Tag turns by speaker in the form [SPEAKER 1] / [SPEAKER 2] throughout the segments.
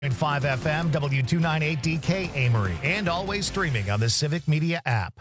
[SPEAKER 1] At 5 FM, W298DK Amory, and always streaming on the Civic Media app.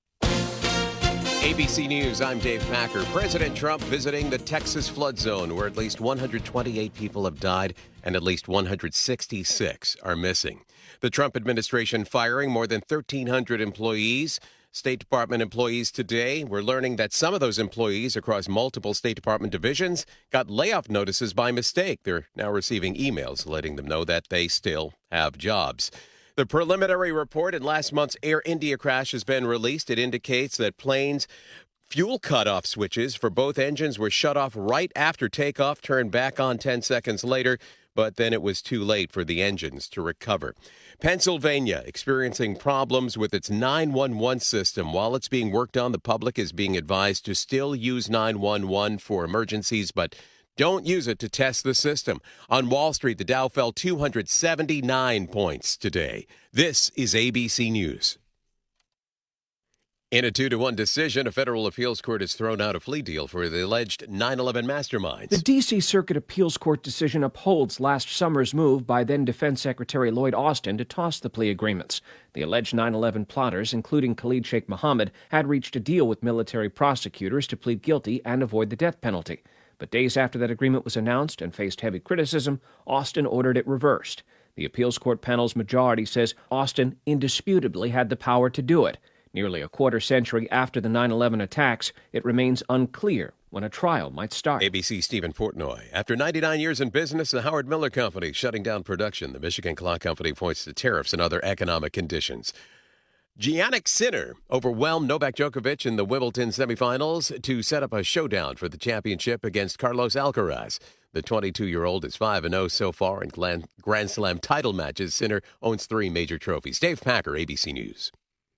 [SPEAKER 2] ABC News, I'm Dave Packer. President Trump visiting the Texas flood zone, where at least 128 people have died and at least 166 are missing. The Trump administration firing more than 1,300 employees. State Department employees today were learning that some of those employees across multiple State Department divisions got layoff notices by mistake. They're now receiving emails letting them know that they still have jobs. The preliminary report in last month's Air India crash has been released. It indicates that planes' fuel cutoff switches for both engines were shut off right after takeoff, turned back on 10 seconds later, but then it was too late for the engines to recover. Pennsylvania experiencing problems with its 911 system. While it's being worked on, the public is being advised to still use 911 for emergencies, but don't use it to test the system. On Wall Street, the Dow fell 279 points today. This is ABC News. In a 2-1 decision, a federal appeals court has thrown out a plea deal for the alleged 9/11 masterminds.
[SPEAKER 3] The D.C. Circuit Appeals Court decision upholds last summer's move by then Defense Secretary Lloyd Austin to toss the plea agreements. The alleged 9/11 plotters, including Khalid Sheikh Mohammed, had reached a deal with military prosecutors to plead guilty and avoid the death penalty. But days after that agreement was announced and faced heavy criticism, Austin ordered it reversed. The appeals court panel's majority says Austin indisputably had the power to do it. Nearly a quarter century after the 9/11 attacks, it remains unclear when a trial might start.
[SPEAKER 2] ABC Stephen Portnoy. After 99 years in business, the Howard Miller Company shutting down production. The Michigan Clock Company points to tariffs and other economic conditions. Jannik Sinner overwhelmed Novak Djokovic in the Wimbledon semifinals to set up a showdown for the championship against Carlos Alcaraz. The 22-year-old is 5-0 so far in Grand Slam title matches. Sinner owns 3 major trophies. Dave Packer, ABC News.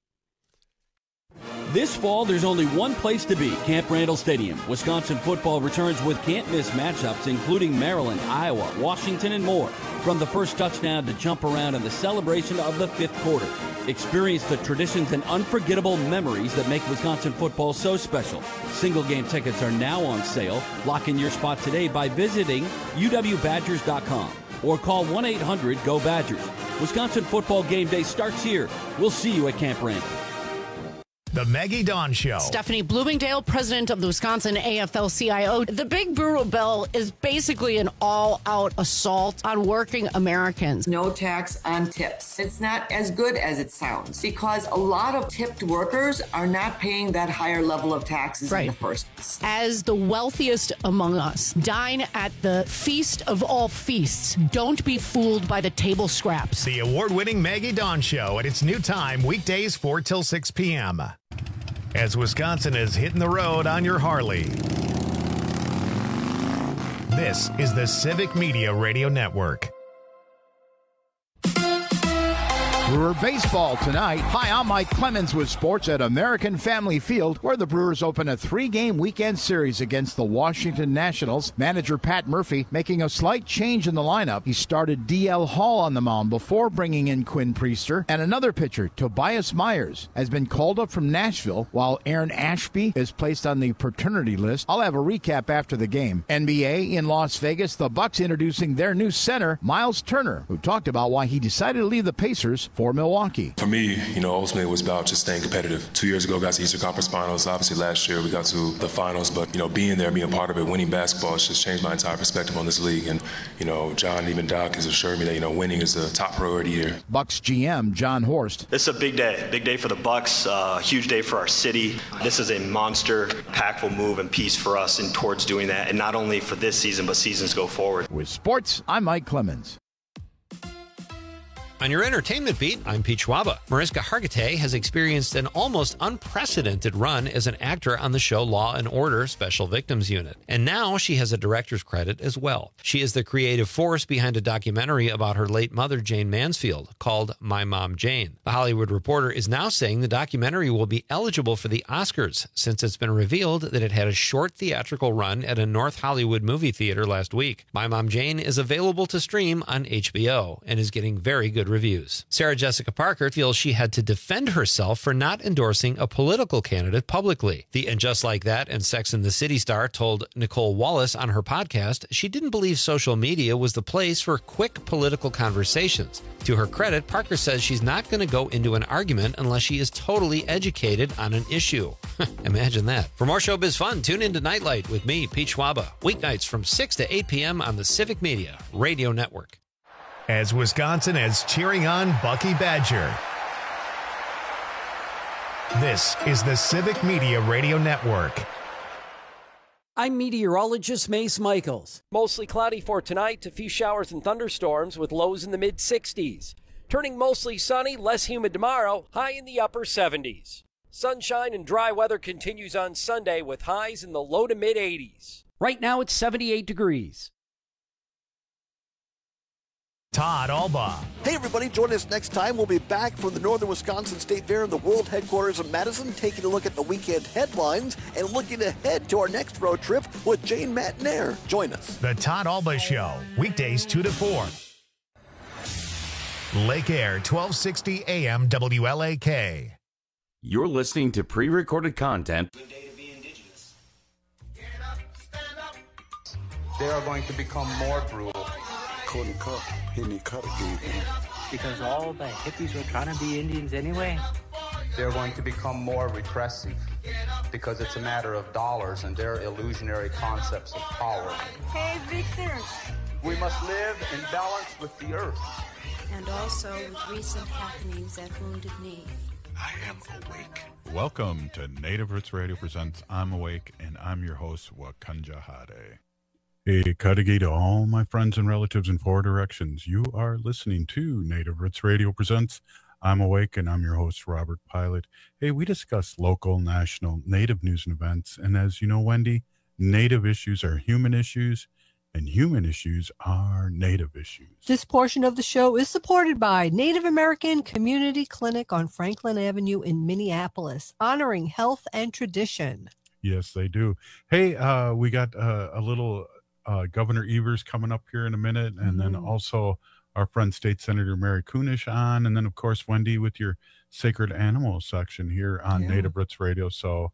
[SPEAKER 4] This fall, there's only one place to be, Camp Randall Stadium. Wisconsin football returns with can't-miss matchups, including Maryland, Iowa, Washington, and more. From the first touchdown to jump around and the celebration of the 5th quarter. Experience the traditions and unforgettable memories that make Wisconsin football so special. Single-game tickets are now on sale. Lock in your spot today by visiting uwbadgers.com or call 1-800-GO-BADGERS. Wisconsin football game day starts here. We'll see you at Camp Randall.
[SPEAKER 1] The Maggie Dawn Show.
[SPEAKER 5] Stephanie Bloomingdale, president of the Wisconsin AFL-CIO. The Big Brutal Bill is basically an all-out assault on working Americans.
[SPEAKER 6] No tax on tips. It's not as good as it sounds because a lot of tipped workers are not paying that higher level of taxes in the first place.
[SPEAKER 5] As the wealthiest among us, dine at the feast of all feasts. Don't be fooled by the table scraps.
[SPEAKER 1] The award-winning Maggie Dawn Show at its new time, weekdays 4 till 6 p.m. As Wisconsin is hitting the road on your Harley. This is the Civic Media Radio Network.
[SPEAKER 7] Brewer baseball tonight. Hi, I'm Mike Clemens with sports at American Family Field, where the Brewers open a 3-game weekend series against the Washington Nationals. Manager Pat Murphy making a slight change in the lineup. He started D.L. Hall on the mound before bringing in Quinn Priester, and another pitcher, Tobias Myers, has been called up from Nashville, while Aaron Ashby is placed on the paternity list. I'll have a recap after the game. NBA in Las Vegas, the Bucks introducing their new center, Miles Turner, who talked about why he decided to leave the Pacers for Milwaukee.
[SPEAKER 8] For me, ultimately it was about just staying competitive. 2 years ago, got to Eastern Conference Finals. Obviously, last year we got to the finals, but, being there, being part of it, winning basketball, it's just changed my entire perspective on this league. And, John, even Doc has assured me that, winning is the top priority here.
[SPEAKER 7] Bucks GM John Horst.
[SPEAKER 9] This is a big day for the Bucks, huge day for our city. This is a monster, impactful move and piece for us and towards doing that, and not only for this season, but seasons go forward.
[SPEAKER 7] With sports, I'm Mike Clemens.
[SPEAKER 10] On your entertainment beat, I'm Pete Schwaba. Mariska Hargitay has experienced an almost unprecedented run as an actor on the show Law & Order Special Victims Unit. And now she has a director's credit as well. She is the creative force behind a documentary about her late mother, Jane Mansfield, called My Mom Jane. The Hollywood Reporter is now saying the documentary will be eligible for the Oscars, since it's been revealed that it had a short theatrical run at a North Hollywood movie theater last week. My Mom Jane is available to stream on HBO and is getting very good reviews. Sarah Jessica Parker feels she had to defend herself for not endorsing a political candidate publicly. The And Just Like That and Sex and the City star told Nicole Wallace on her podcast she didn't believe social media was the place for quick political conversations. To her credit, Parker says she's not going to go into an argument unless she is totally educated on an issue. Imagine that. For more showbiz fun, tune into Nightlight with me, Pete Schwaba, weeknights from 6 to 8 p.m. on the Civic Media Radio Network.
[SPEAKER 1] As Wisconsin is cheering on Bucky Badger. This is the Civic Media Radio Network.
[SPEAKER 11] I'm meteorologist Mace Michaels. Mostly cloudy for tonight, a few showers and thunderstorms with lows in the mid-60s. Turning mostly sunny, less humid tomorrow, high in the upper 70s. Sunshine and dry weather continues on Sunday with highs in the low to mid-80s. Right now it's 78 degrees.
[SPEAKER 1] Todd Alba.
[SPEAKER 12] Hey everybody, join us next time. We'll be back from the Northern Wisconsin State Fair in the world headquarters of Madison, taking a look at the weekend headlines and looking ahead to our next road trip with Jane Matnair. Join us.
[SPEAKER 1] The Todd Alba Show, weekdays 2 to 4. Lake Air, 1260 AM WLAK.
[SPEAKER 13] You're listening to pre-recorded content.
[SPEAKER 14] They are going to become more brutal.
[SPEAKER 15] Because all the hippies were trying to be Indians anyway.
[SPEAKER 14] They're going to become more repressive because it's a matter of dollars and their illusionary concepts of power.
[SPEAKER 16] Hey, Victor.
[SPEAKER 14] We must live in balance with the earth.
[SPEAKER 16] And also with recent happenings at Wounded Knee.
[SPEAKER 17] I am awake. Welcome to Native Roots Radio presents I'm Awake, and I'm your host, Wakanja Hade. Hey, Kadagi to all my friends and relatives in four directions. You are listening to Native Roots Radio presents I'm Awake, and I'm your host, Robert Pilot. Hey, we discuss local, national, Native news and events. And as you know, Wendy, Native issues are human issues, and human issues are Native issues.
[SPEAKER 18] This portion of the show is supported by Native American Community Clinic on Franklin Avenue in Minneapolis, honoring health and tradition.
[SPEAKER 17] Yes, they do. Hey, we got a little Governor Evers coming up here in a minute, and then also our friend State Senator Mary Kunesh on, and then, of course, Wendy with your Sacred Animals section here on Native Roots Radio. So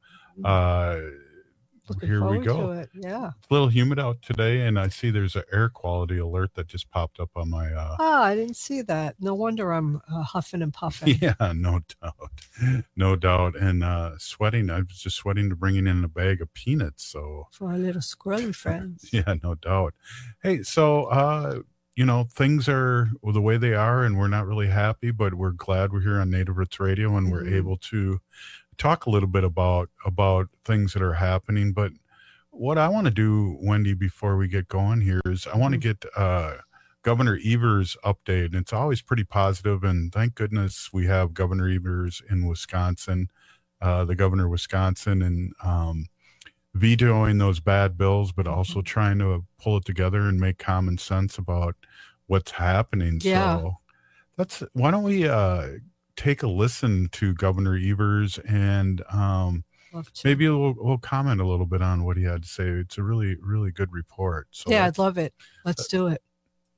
[SPEAKER 17] here we go.
[SPEAKER 18] Yeah.
[SPEAKER 17] It's a little humid out today, and I see there's an air quality alert that just popped up on my
[SPEAKER 18] I didn't see that. No wonder I'm huffing and puffing.
[SPEAKER 17] Yeah, no doubt. And sweating. I was just sweating to bringing in a bag of peanuts. So
[SPEAKER 18] for our little squirrely friends.
[SPEAKER 17] Yeah, no doubt. Hey, so things are the way they are, and we're not really happy, but we're glad we're here on Native Roots Radio, and we're able to talk a little bit about things that are happening. But what I want to do, Wendy, before we get going here is I want to get Governor Evers' update. And it's always pretty positive, and thank goodness we have Governor Evers in Wisconsin, the governor of Wisconsin, and vetoing those bad bills, but also trying to pull it together and make common sense about what's happening.
[SPEAKER 18] Yeah.
[SPEAKER 17] So why don't we take a listen to Governor Evers, and maybe we'll comment a little bit on what he had to say. It's a really, really good report. So
[SPEAKER 18] yeah, I'd love it. Let's do it.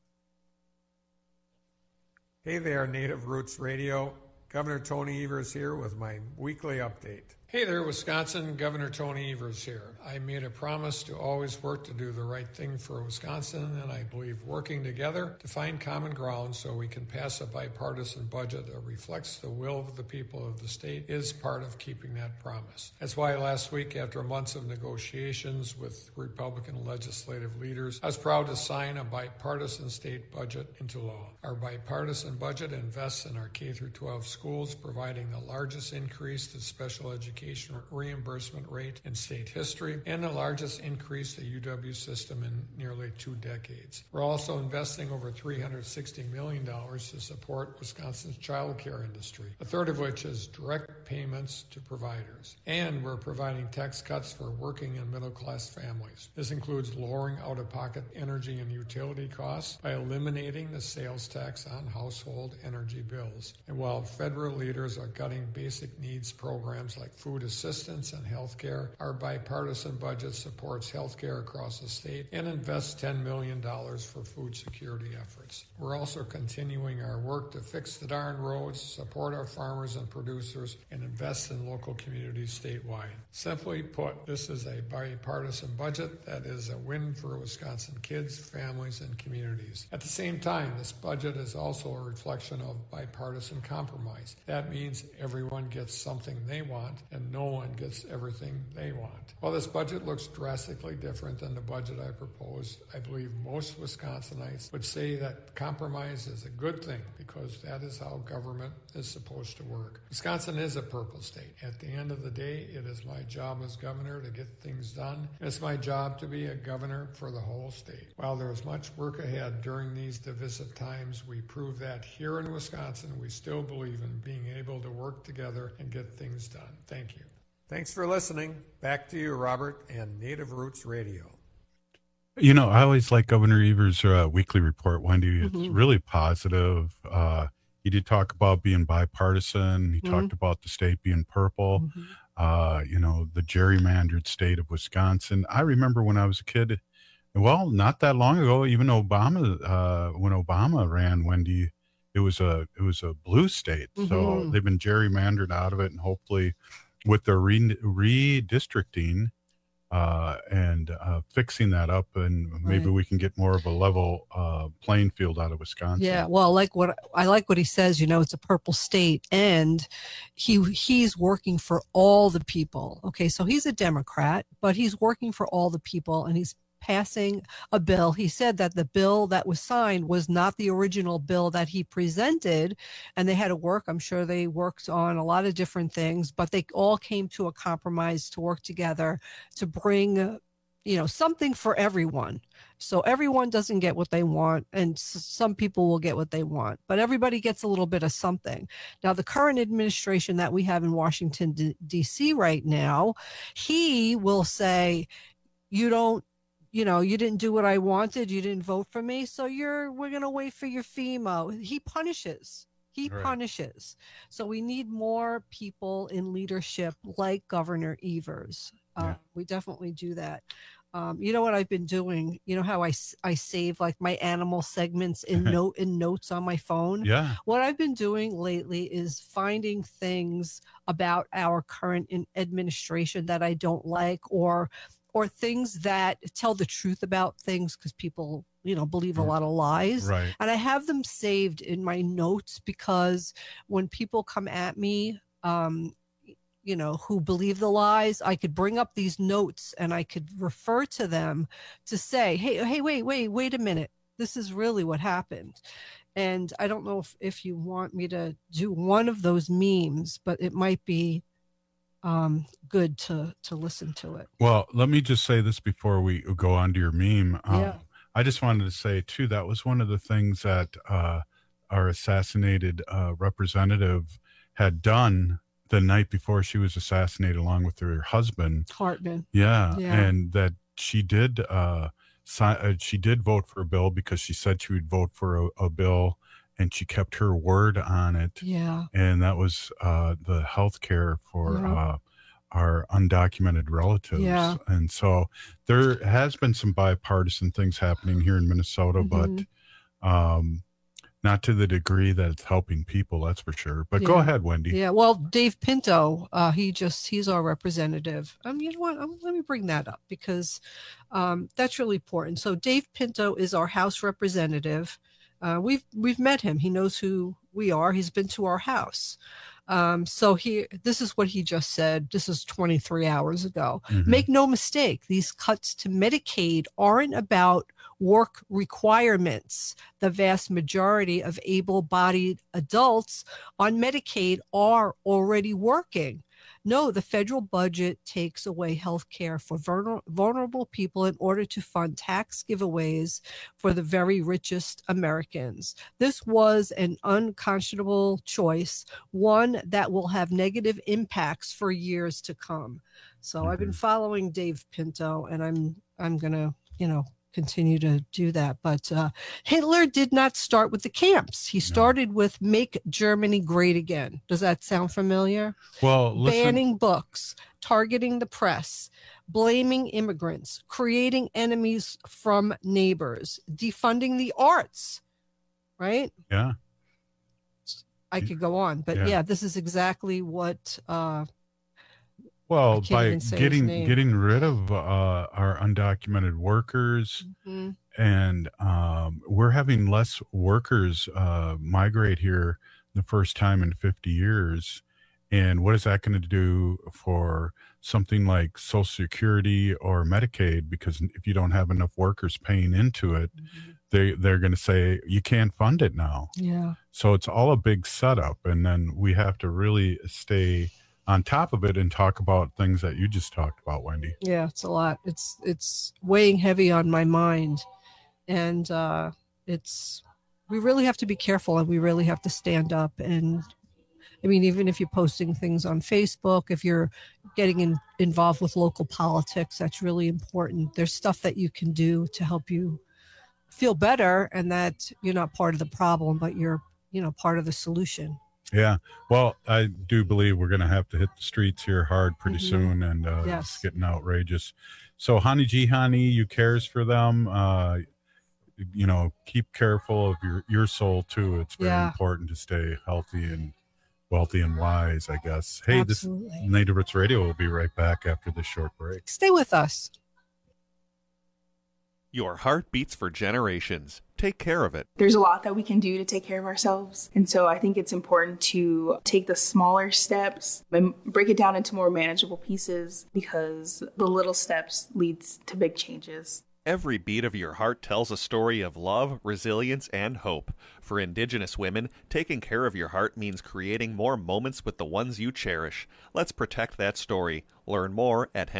[SPEAKER 19] Hey there, Native Roots Radio. Governor Tony Evers here with my weekly update. Hey there, Wisconsin. Governor Tony Evers here. I made a promise to always work to do the right thing for Wisconsin, and I believe working together to find common ground so we can pass a bipartisan budget that reflects the will of the people of the state is part of keeping that promise. That's why last week, after months of negotiations with Republican legislative leaders, I was proud to sign a bipartisan state budget into law. Our bipartisan budget invests in our K-12 schools, providing the largest increase to special education reimbursement rate in state history and the largest increase to UW system in nearly 2 decades. We're also investing over $360 million to support Wisconsin's child care industry, a third of which is direct payments to providers. And we're providing tax cuts for working and middle-class families. This includes lowering out-of-pocket energy and utility costs by eliminating the sales tax on household energy bills. And while federal leaders are gutting basic needs programs like food food assistance and health care. Our bipartisan budget supports health care across the state and invests $10 million for food security efforts. We're also continuing our work to fix the darn roads, support our farmers and producers, and invest in local communities statewide. Simply put, this is a bipartisan budget that is a win for Wisconsin kids, families, and communities. At the same time, this budget is also a reflection of bipartisan compromise. That means everyone gets something they want and no one gets everything they want. While this budget looks drastically different than the budget I proposed, I believe most Wisconsinites would say that compromise is a good thing because that is how government is supposed to work. Wisconsin is a purple state. At the end of the day, it is my job as governor to get things done. It's my job to be a governor for the whole state. While there is much work ahead during these divisive times, we prove that here in Wisconsin, we still believe in being able to work together and get things done. Thank you. Thanks for listening. Back to you, Robert, and Native Roots Radio.
[SPEAKER 17] You know, I always like Governor Evers' weekly report, Wendy. It's really positive. He did talk about being bipartisan. He talked about the state being purple, you know, the gerrymandered state of Wisconsin. I remember when I was a kid, well, not that long ago, even Obama, when Obama ran, Wendy, it was a blue state. So they've been gerrymandered out of it, and hopefully with their redistricting and fixing that up, and maybe we can get more of a level playing field out of Wisconsin.
[SPEAKER 18] Yeah, well, I like what he says. You know, it's a purple state, and he's working for all the people. Okay, so he's a Democrat, but he's working for all the people, and he's passing a bill. He said that the bill that was signed was not the original bill that he presented, and they had to work. I'm sure they worked on a lot of different things, but they all came to a compromise to work together to bring, you know, something for everyone. So everyone doesn't get what they want, and some people will get what they want, but everybody gets a little bit of something. Now, the current administration that we have in Washington, D.C. right now, he will say, you didn't do what I wanted. You didn't vote for me. So we're going to wait for your FEMA. He punishes. Punishes. So we need more people in leadership like Governor Evers. We definitely do that. You know what I've been doing? You know how I save like my animal segments in notes on my phone?
[SPEAKER 17] Yeah.
[SPEAKER 18] What I've been doing lately is finding things about our current administration that I don't like, or things that tell the truth about things, because people, you know, believe a lot of lies.
[SPEAKER 17] Right.
[SPEAKER 18] And I have them saved in my notes, because when people come at me, you know, who believe the lies, I could bring up these notes and I could refer to them to say, hey, wait a minute. This is really what happened. And I don't know if you want me to do one of those memes, but it might be good to listen to it.
[SPEAKER 17] Well, let me just say this before we go on to your meme. I just wanted to say too, that was one of the things that our assassinated representative had done the night before she was assassinated, along with her husband,
[SPEAKER 18] Hartman.
[SPEAKER 17] Yeah. And that she did vote for a bill, because she said she would vote for a bill, and she kept her word on it.
[SPEAKER 18] Yeah.
[SPEAKER 17] And that was the health care for our undocumented relatives.
[SPEAKER 18] Yeah.
[SPEAKER 17] And so there has been some bipartisan things happening here in Minnesota, but not to the degree that it's helping people, that's for sure. But go ahead, Wendy.
[SPEAKER 18] Yeah. Well, Dave Pinto, he's our representative. You know what? Let me bring that up, because that's really important. So Dave Pinto is our House representative. We've met him. He knows who we are. He's been to our house. So this is what he just said. This is 23 hours ago. Make no mistake, these cuts to Medicaid aren't about work requirements. The vast majority of able-bodied adults on Medicaid are already working. No, the federal budget takes away health care for vulnerable people in order to fund tax giveaways for the very richest Americans. This was an unconscionable choice, one that will have negative impacts for years to come. So I've been following Dave Pinto, and I'm going to, continue to do that. But Hitler did not start with the camps. He started with Make Germany Great Again. Does that sound familiar?
[SPEAKER 17] Well,
[SPEAKER 18] banning books, targeting the press, blaming immigrants, creating enemies from neighbors, defunding the arts, right?
[SPEAKER 17] Yeah.
[SPEAKER 18] I could go on, but yeah, this is exactly what
[SPEAKER 17] well, by getting rid of our undocumented workers, and we're having less workers migrate here the first time in 50 years. And what is that going to do for something like Social Security or Medicaid? Because if you don't have enough workers paying into it, they're going to say you can't fund it now.
[SPEAKER 18] Yeah.
[SPEAKER 17] So it's all a big setup, and then we have to really stay on top of it and talk about things that you just talked about, Wendy.
[SPEAKER 18] Yeah, it's a lot. It's weighing heavy on my mind, and we really have to be careful, and we really have to stand up. And I mean, even if you're posting things on Facebook, if you're getting involved with local politics, that's really important. There's stuff that you can do to help you feel better, and that you're not part of the problem, but you're part of the solution.
[SPEAKER 17] Yeah. Well, I do believe we're going to have to hit the streets here hard pretty soon, and it's getting outrageous. So Hani Jihani, you cares for them. Keep careful of your soul too. It's very important to stay healthy and wealthy and wise, I guess. Hey, Absolutely. This Native Roots Radio will be right back after this short break.
[SPEAKER 18] Stay with us.
[SPEAKER 20] Your heart beats for generations. Take care of it.
[SPEAKER 21] There's a lot that we can do to take care of ourselves. And so I think it's important to take the smaller steps and break it down into more manageable pieces, because the little steps leads to big changes.
[SPEAKER 20] Every beat of your heart tells a story of love, resilience, and hope. For Indigenous women, taking care of your heart means creating more moments with the ones you cherish. Let's protect that story. Learn more at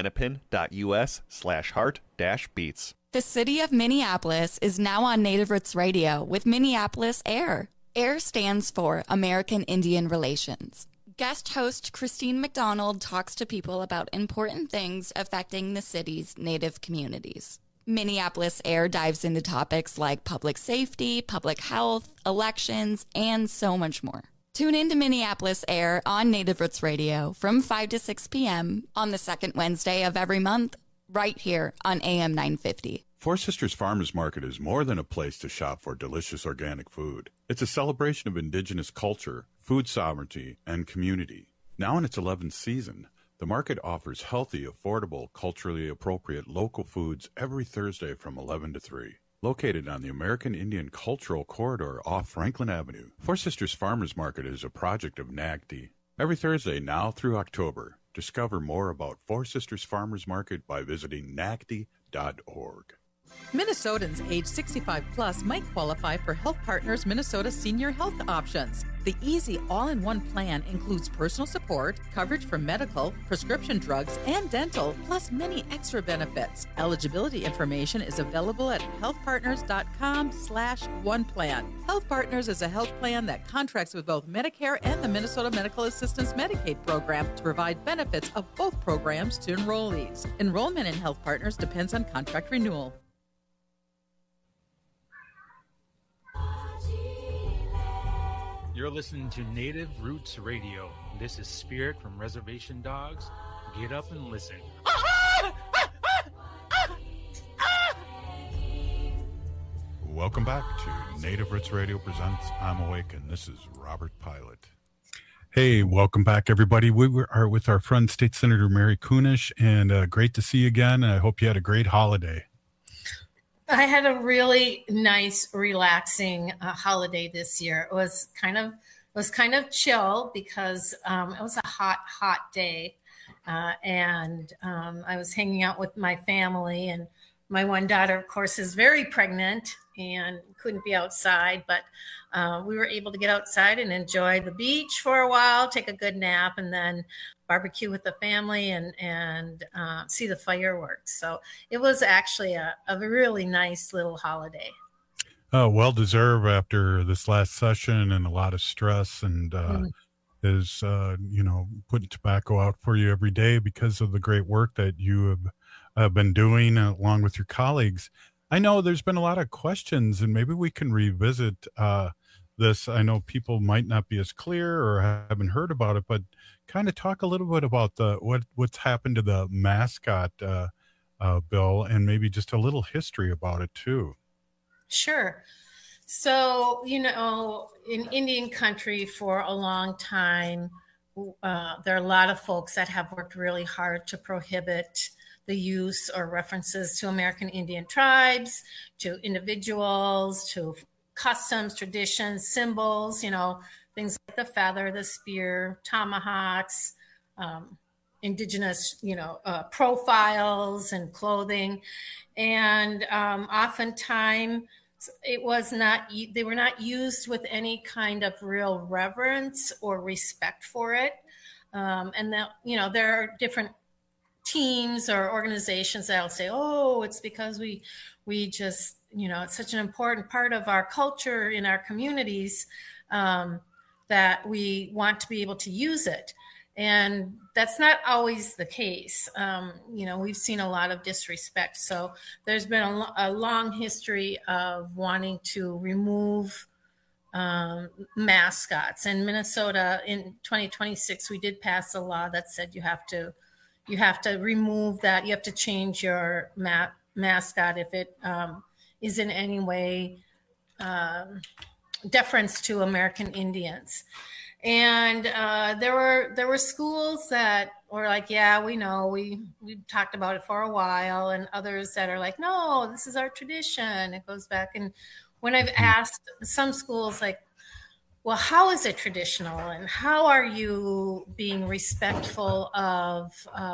[SPEAKER 20] hennepin.us/heart-beats.
[SPEAKER 22] The city of Minneapolis is now on Native Roots Radio with Minneapolis AIR. AIR stands for American Indian Relations. Guest host Christine McDonald talks to people about important things affecting the city's Native communities. Minneapolis AIR dives into topics like public safety, public health, elections, and so much more. Tune in to Minneapolis AIR on Native Roots Radio from 5 to 6 p.m. on the second Wednesday of every month, right here on AM 950.
[SPEAKER 23] Four Sisters Farmers Market is more than a place to shop for delicious organic food. It's a celebration of Indigenous culture, food sovereignty, and community. Now in its 11th season, the market offers healthy, affordable, culturally appropriate local foods every Thursday from 11 to 3. Located on the American Indian Cultural Corridor off Franklin Avenue, Four Sisters Farmers Market is a project of NAGD. Every Thursday now through October, discover more about Four Sisters Farmers Market by visiting nagd.org.
[SPEAKER 24] Minnesotans age 65 plus might qualify for Health Partners Minnesota Senior Health Options. The easy all-in-one plan includes personal support, coverage for medical, prescription drugs, and dental, plus many extra benefits. Eligibility information is available at healthpartners.com/oneplan. Health Partners is a health plan that contracts with both Medicare and the Minnesota Medical Assistance Medicaid program to provide benefits of both programs to enrollees. Enrollment in Health Partners depends on contract renewal.
[SPEAKER 25] You're listening to Native Roots Radio. This is Spirit from Reservation Dogs. Get up and listen.
[SPEAKER 17] Welcome back to Native Roots Radio presents I'm Awake, and this is Robert Pilot. Hey, welcome back, everybody. We are with our friend, State Senator Mary Kunesh, and great to see you again. I hope you had a great holiday.
[SPEAKER 26] I had a really nice, relaxing holiday this year. It was kind of chill because it was a hot day, and I was hanging out with my family. And my one daughter, of course, is very pregnant and couldn't be outside, but we were able to get outside and enjoy the beach for a while, take a good nap, and then barbecue with the family and see the fireworks. So it was actually a really nice little holiday.
[SPEAKER 17] Well deserved after this last session and a lot of stress, and is putting tobacco out for you every day because of the great work that you have been doing along with your colleagues. I know there's been a lot of questions, and maybe we can revisit this. I know people might not be as clear or haven't heard about it, but kind of talk a little bit about what's happened to the mascot bill, and maybe just a little history about it too.
[SPEAKER 26] Sure. So, in Indian country for a long time, there are a lot of folks that have worked really hard to prohibit the use or references to American Indian tribes, to individuals, to customs, traditions, symbols, things like the feather, the spear, tomahawks, indigenous, profiles and clothing. And oftentimes they were not used with any kind of real reverence or respect for it. And that, there are different teams or organizations that'll say, oh, it's because we just, it's such an important part of our culture in our communities that we want to be able to use it. And that's not always the case. We've seen a lot of disrespect. So there's been a long history of wanting to remove mascots. In Minnesota, in 2026, we did pass a law that said you have to remove that. You have to change your mascot if it is in any way deference to American Indians. And there were schools that were like, yeah, we know, we talked about it for a while, and others that are like, no, this is our tradition. It goes back. And when I've asked some schools, like, well, how is it traditional, and how are you being respectful of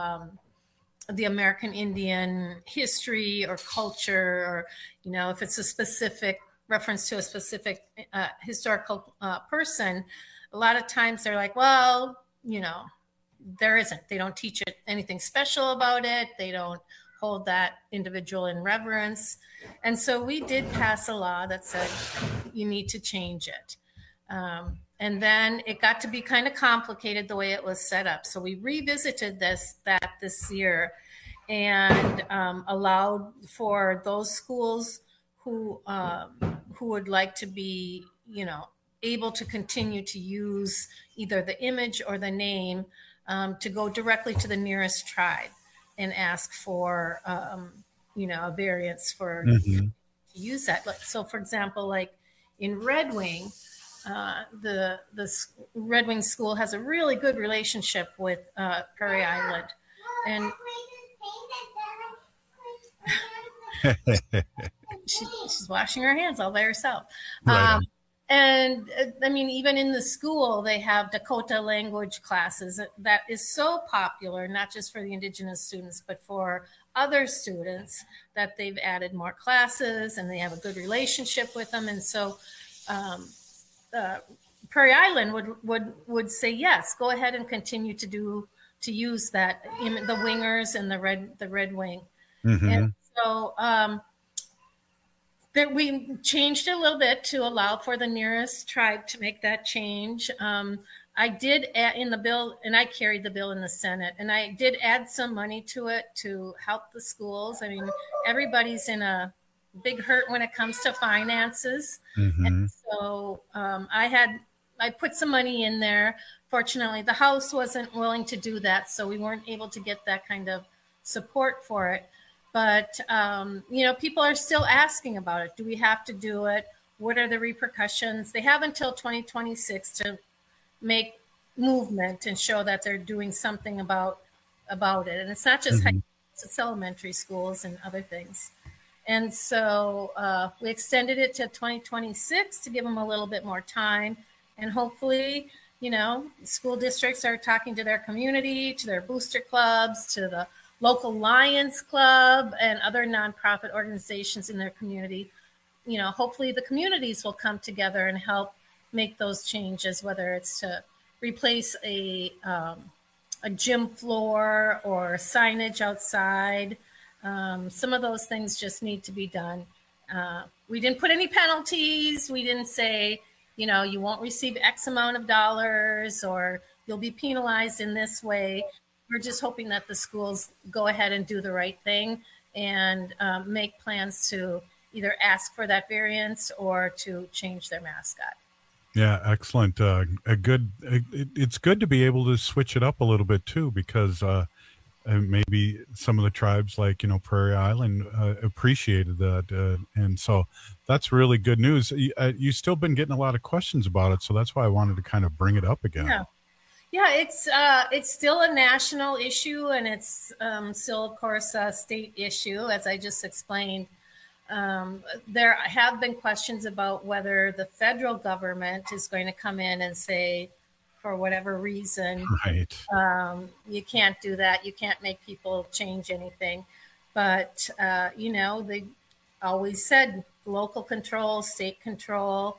[SPEAKER 26] the American Indian history or culture, or if it's a specific reference to a specific historical person, a lot of times they're like, well, there isn't. They don't teach it anything special about it. They don't hold that individual in reverence. And so we did pass a law that said you need to change it. And then it got to be kind of complicated the way it was set up. So we revisited this year and allowed for those schools who would like to be, able to continue to use either the image or the name to go directly to the nearest tribe and ask for, a variance for to use that. So, for example, like in Red Wing, the Red Wing school has a really good relationship with Prairie Island, and she's washing her hands all by herself.
[SPEAKER 17] Right.
[SPEAKER 26] And I mean, even in the school, they have Dakota language classes that is so popular, not just for the Indigenous students, but for other students, that they've added more classes and they have a good relationship with them. And so Prairie Island would say, yes, go ahead and continue to use that, the wingers and the red wing. Mm-hmm. And so that we changed a little bit to allow for the nearest tribe to make that change. I did add in the bill, and I carried the bill in the Senate, and I did add some money to it to help the schools. I mean, everybody's in a big hurt when it comes to finances. Mm-hmm. And so I put some money in there. Fortunately, the House wasn't willing to do that, so we weren't able to get that kind of support for it. But, people are still asking about it. Do we have to do it? What are the repercussions? They have until 2026 to make movement and show that they're doing something about it. And it's not just high schools, it's elementary schools and other things. And so we extended it to 2026 to give them a little bit more time. And hopefully, school districts are talking to their community, to their booster clubs, to the local Lions Club and other nonprofit organizations in their community. Hopefully the communities will come together and help make those changes, whether it's to replace a gym floor or signage outside. Some of those things just need to be done. We didn't put any penalties. We didn't say, you won't receive X amount of dollars or you'll be penalized in this way. We're just hoping that the schools go ahead and do the right thing and make plans to either ask for that variance or to change their mascot.
[SPEAKER 17] Yeah, excellent. It's good to be able to switch it up a little bit too, because maybe some of the tribes, like Prairie Island, appreciated that, and so that's really good news. You've still been getting a lot of questions about it, so that's why I wanted to kind of bring it up again.
[SPEAKER 26] Yeah, it's still a national issue, and it's still, of course, a state issue, as I just explained. There have been questions about whether the federal government is going to come in and say, for whatever reason, you can't do that. You can't make people change anything. But, they always said local control, state control.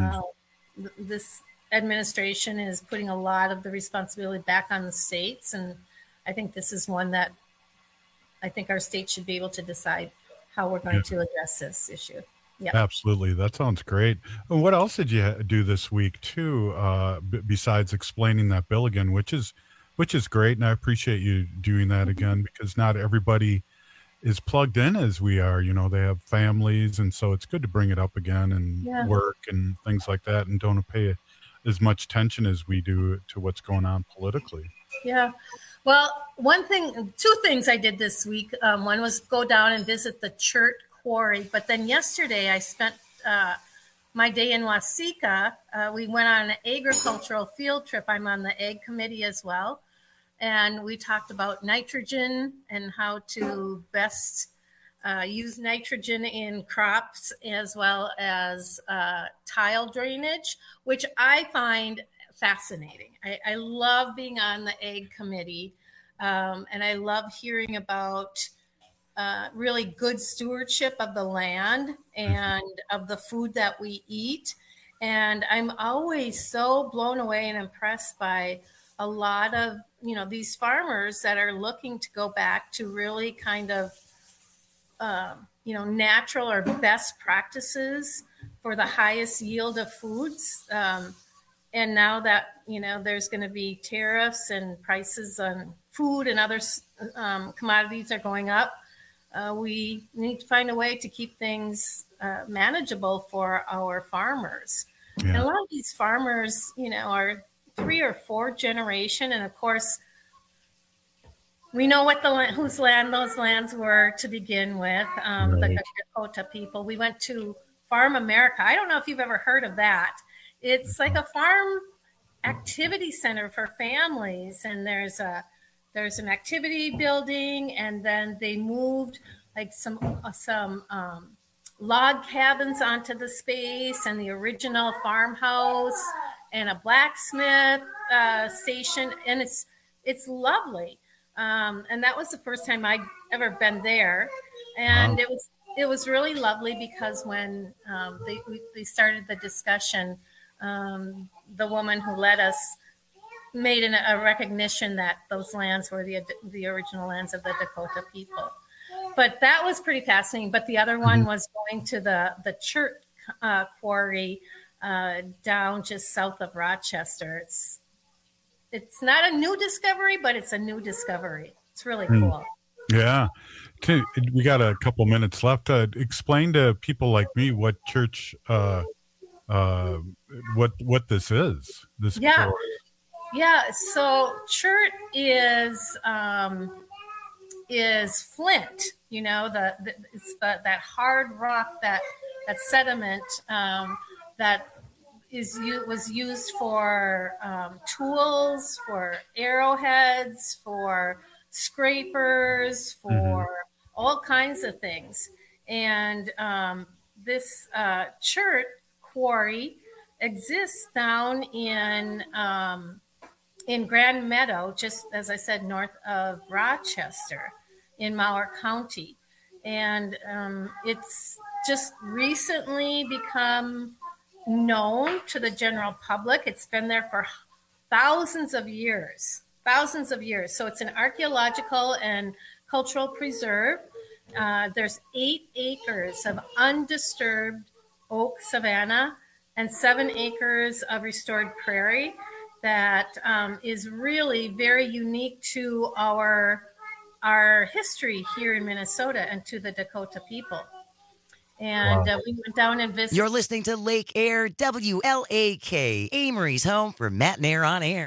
[SPEAKER 26] This administration is putting a lot of the responsibility back on the states. And I think this is one that I think our state should be able to decide how we're going to address this issue. Yeah,
[SPEAKER 17] absolutely. That sounds great. And what else did you do this week too, besides explaining that bill again, which is great. And I appreciate you doing that again, because not everybody is plugged in as we are. They have families, and so it's good to bring it up again, and work and things like that, and don't pay as much attention as we do to what's going on politically.
[SPEAKER 26] Yeah. Well, two things I did this week. One was go down and visit the Chert Quarry. But then yesterday I spent my day in Waseca. We went on an agricultural field trip. I'm on the ag committee as well. And we talked about nitrogen and how to best use nitrogen in crops, as well as tile drainage, which I find fascinating. I love being on the ag committee, and I love hearing about really good stewardship of the land and of the food that we eat. And I'm always so blown away and impressed by a lot of, these farmers that are looking to go back to really kind of, natural or best practices for the highest yield of foods. And now that, there's going to be tariffs and prices on food and other commodities are going up, we need to find a way to keep things manageable for our farmers. Yeah. And a lot of these farmers, are 3 or 4 generation. And of course, we know whose land those lands were to begin with, the Dakota people. We went to Farm America. I don't know if you've ever heard of that. It's like a farm activity center for families, and there's an activity building, and then they moved like some log cabins onto the space, and the original farmhouse, and a blacksmith station, and it's lovely. And that was the first time I'd ever been there, and it was really lovely, because when they started the discussion, the woman who led us made a recognition that those lands were the original lands of the Dakota people. But that was pretty fascinating. But the other one was going to the Chert Quarry down just south of Rochester. It's not a new discovery, but it's a new discovery. It's really cool.
[SPEAKER 17] Yeah. We got a couple minutes left. Explain to people like me what church, what this is. Quarry.
[SPEAKER 26] Yeah. So Chert is flint. It's that hard rock, that sediment that was used for tools, for arrowheads, for scrapers, for all kinds of things. And this Chert Quarry exists down in Grand Meadow, just as I said, north of Rochester in Mower County. And it's just recently become known to the general public. It's been there for thousands of years. So it's an archaeological and cultural preserve. There's 8 acres of undisturbed oak savanna and 7 acres of restored prairie that is really very unique to our our history here in Minnesota and to the Dakota people. And we went down and visited.
[SPEAKER 2] You're listening to Lake Air, WLAK, Amory's home for Matt Nair on Air.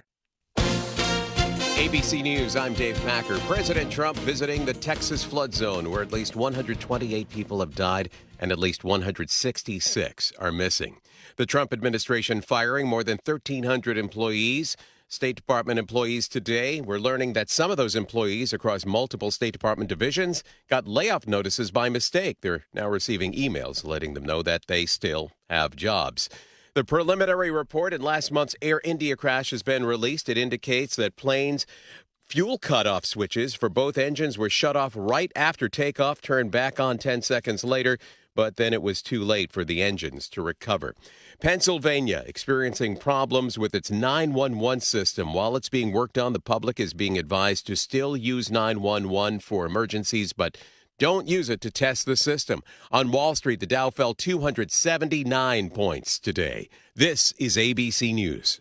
[SPEAKER 3] ABC News, I'm Dave Packer. President Trump visiting the Texas flood zone, where at least 128 people have died and at least 166 are missing. The Trump administration firing more than 1,300 employees. State Department employees today were learning that some of those employees across multiple State Department divisions got layoff notices by mistake. They're now receiving emails letting them know that they still have jobs. The preliminary report in last month's Air India crash has been released. It indicates that planes' fuel cutoff switches for both engines were shut off right after takeoff, turned back on 10 seconds later, but then it was too late for the engines to recover. Pennsylvania experiencing problems with its 911 system. While it's being worked on, the public is being advised to still use 911 for emergencies, but don't use it to test the system. On Wall Street, the Dow fell 279 points today. This is ABC News.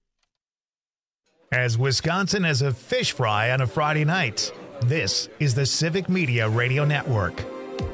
[SPEAKER 1] As Wisconsin has a fish fry on a Friday night, this is the Civic Media Radio Network.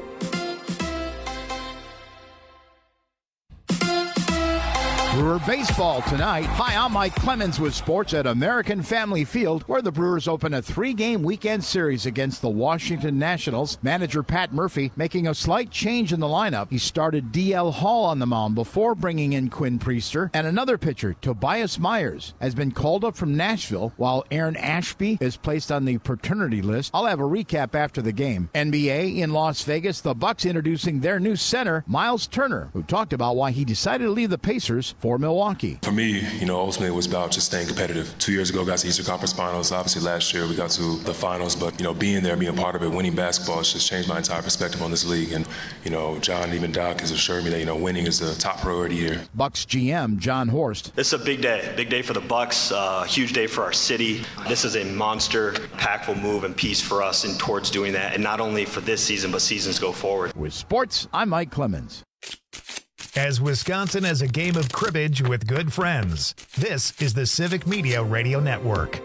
[SPEAKER 7] Brewer baseball tonight. Hi, I'm Mike Clemens with sports at American Family Field, where the Brewers open a 3-game weekend series against the Washington Nationals. Manager Pat Murphy making a slight change in the lineup. He started D.L. Hall on the mound before bringing in Quinn Priester, and another pitcher, Tobias Myers, has been called up from Nashville, while Aaron Ashby is placed on the paternity list. I'll have a recap after the game. NBA in Las Vegas, the Bucks introducing their new center, Miles Turner, who talked about why he decided to leave the Pacers for Milwaukee.
[SPEAKER 4] For me, ultimately it was about just staying competitive. 2 years ago, got to Eastern Conference Finals. Obviously, last year we got to the finals, but, being there, being part of it, winning basketball has just changed my entire perspective on this league. And, John, even Doc has assured me that, winning is the top priority here.
[SPEAKER 7] Bucks GM John Horst.
[SPEAKER 9] This is a big day for the Bucks, huge day for our city. This is a monster, impactful move and piece for us and towards doing that, and not only for this season, but seasons go forward.
[SPEAKER 7] With sports, I'm Mike Clemens.
[SPEAKER 1] As Wisconsin has a game of cribbage with good friends, this is the Civic Media Radio Network.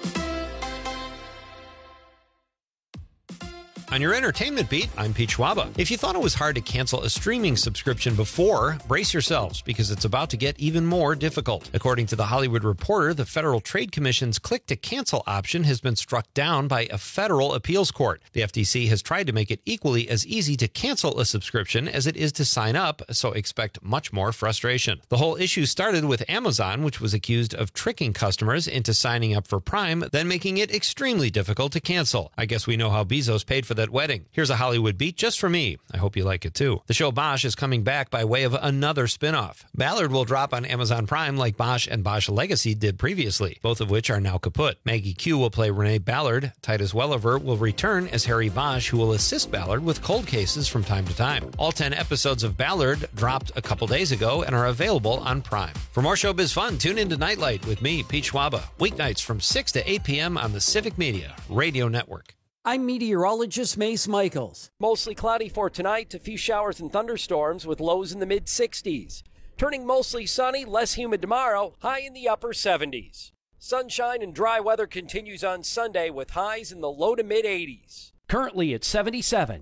[SPEAKER 10] On your entertainment beat, I'm Pete Schwaba. If you thought it was hard to cancel a streaming subscription before, brace yourselves because it's about to get even more difficult. According to The Hollywood Reporter, the Federal Trade Commission's click-to-cancel option has been struck down by a federal appeals court. The FTC has tried to make it equally as easy to cancel a subscription as it is to sign up, so expect much more frustration. The whole issue started with Amazon, which was accused of tricking customers into signing up for Prime, then making it extremely difficult to cancel. I guess we know how Bezos paid for that wedding. Here's a Hollywood beat just for me. I hope you like it too. The show Bosch is coming back by way of another spinoff. Ballard will drop on Amazon Prime like Bosch and Bosch Legacy did previously, both of which are now kaput. Maggie Q will play Renee Ballard. Titus Welliver will return as Harry Bosch, who will assist Ballard with cold cases from time to time. All 10 episodes of Ballard dropped a couple days ago and are available on Prime. For more showbiz fun, tune into Nightlight with me, Pete Schwaba, weeknights from 6 to 8 p.m. on the Civic Media Radio Network.
[SPEAKER 11] I'm meteorologist Mace Michaels. Mostly cloudy for tonight, a few showers and thunderstorms with lows in the mid-60s. Turning mostly sunny, less humid tomorrow, high in the upper 70s. Sunshine and dry weather continues on Sunday with highs in the low to mid-80s. Currently at 77.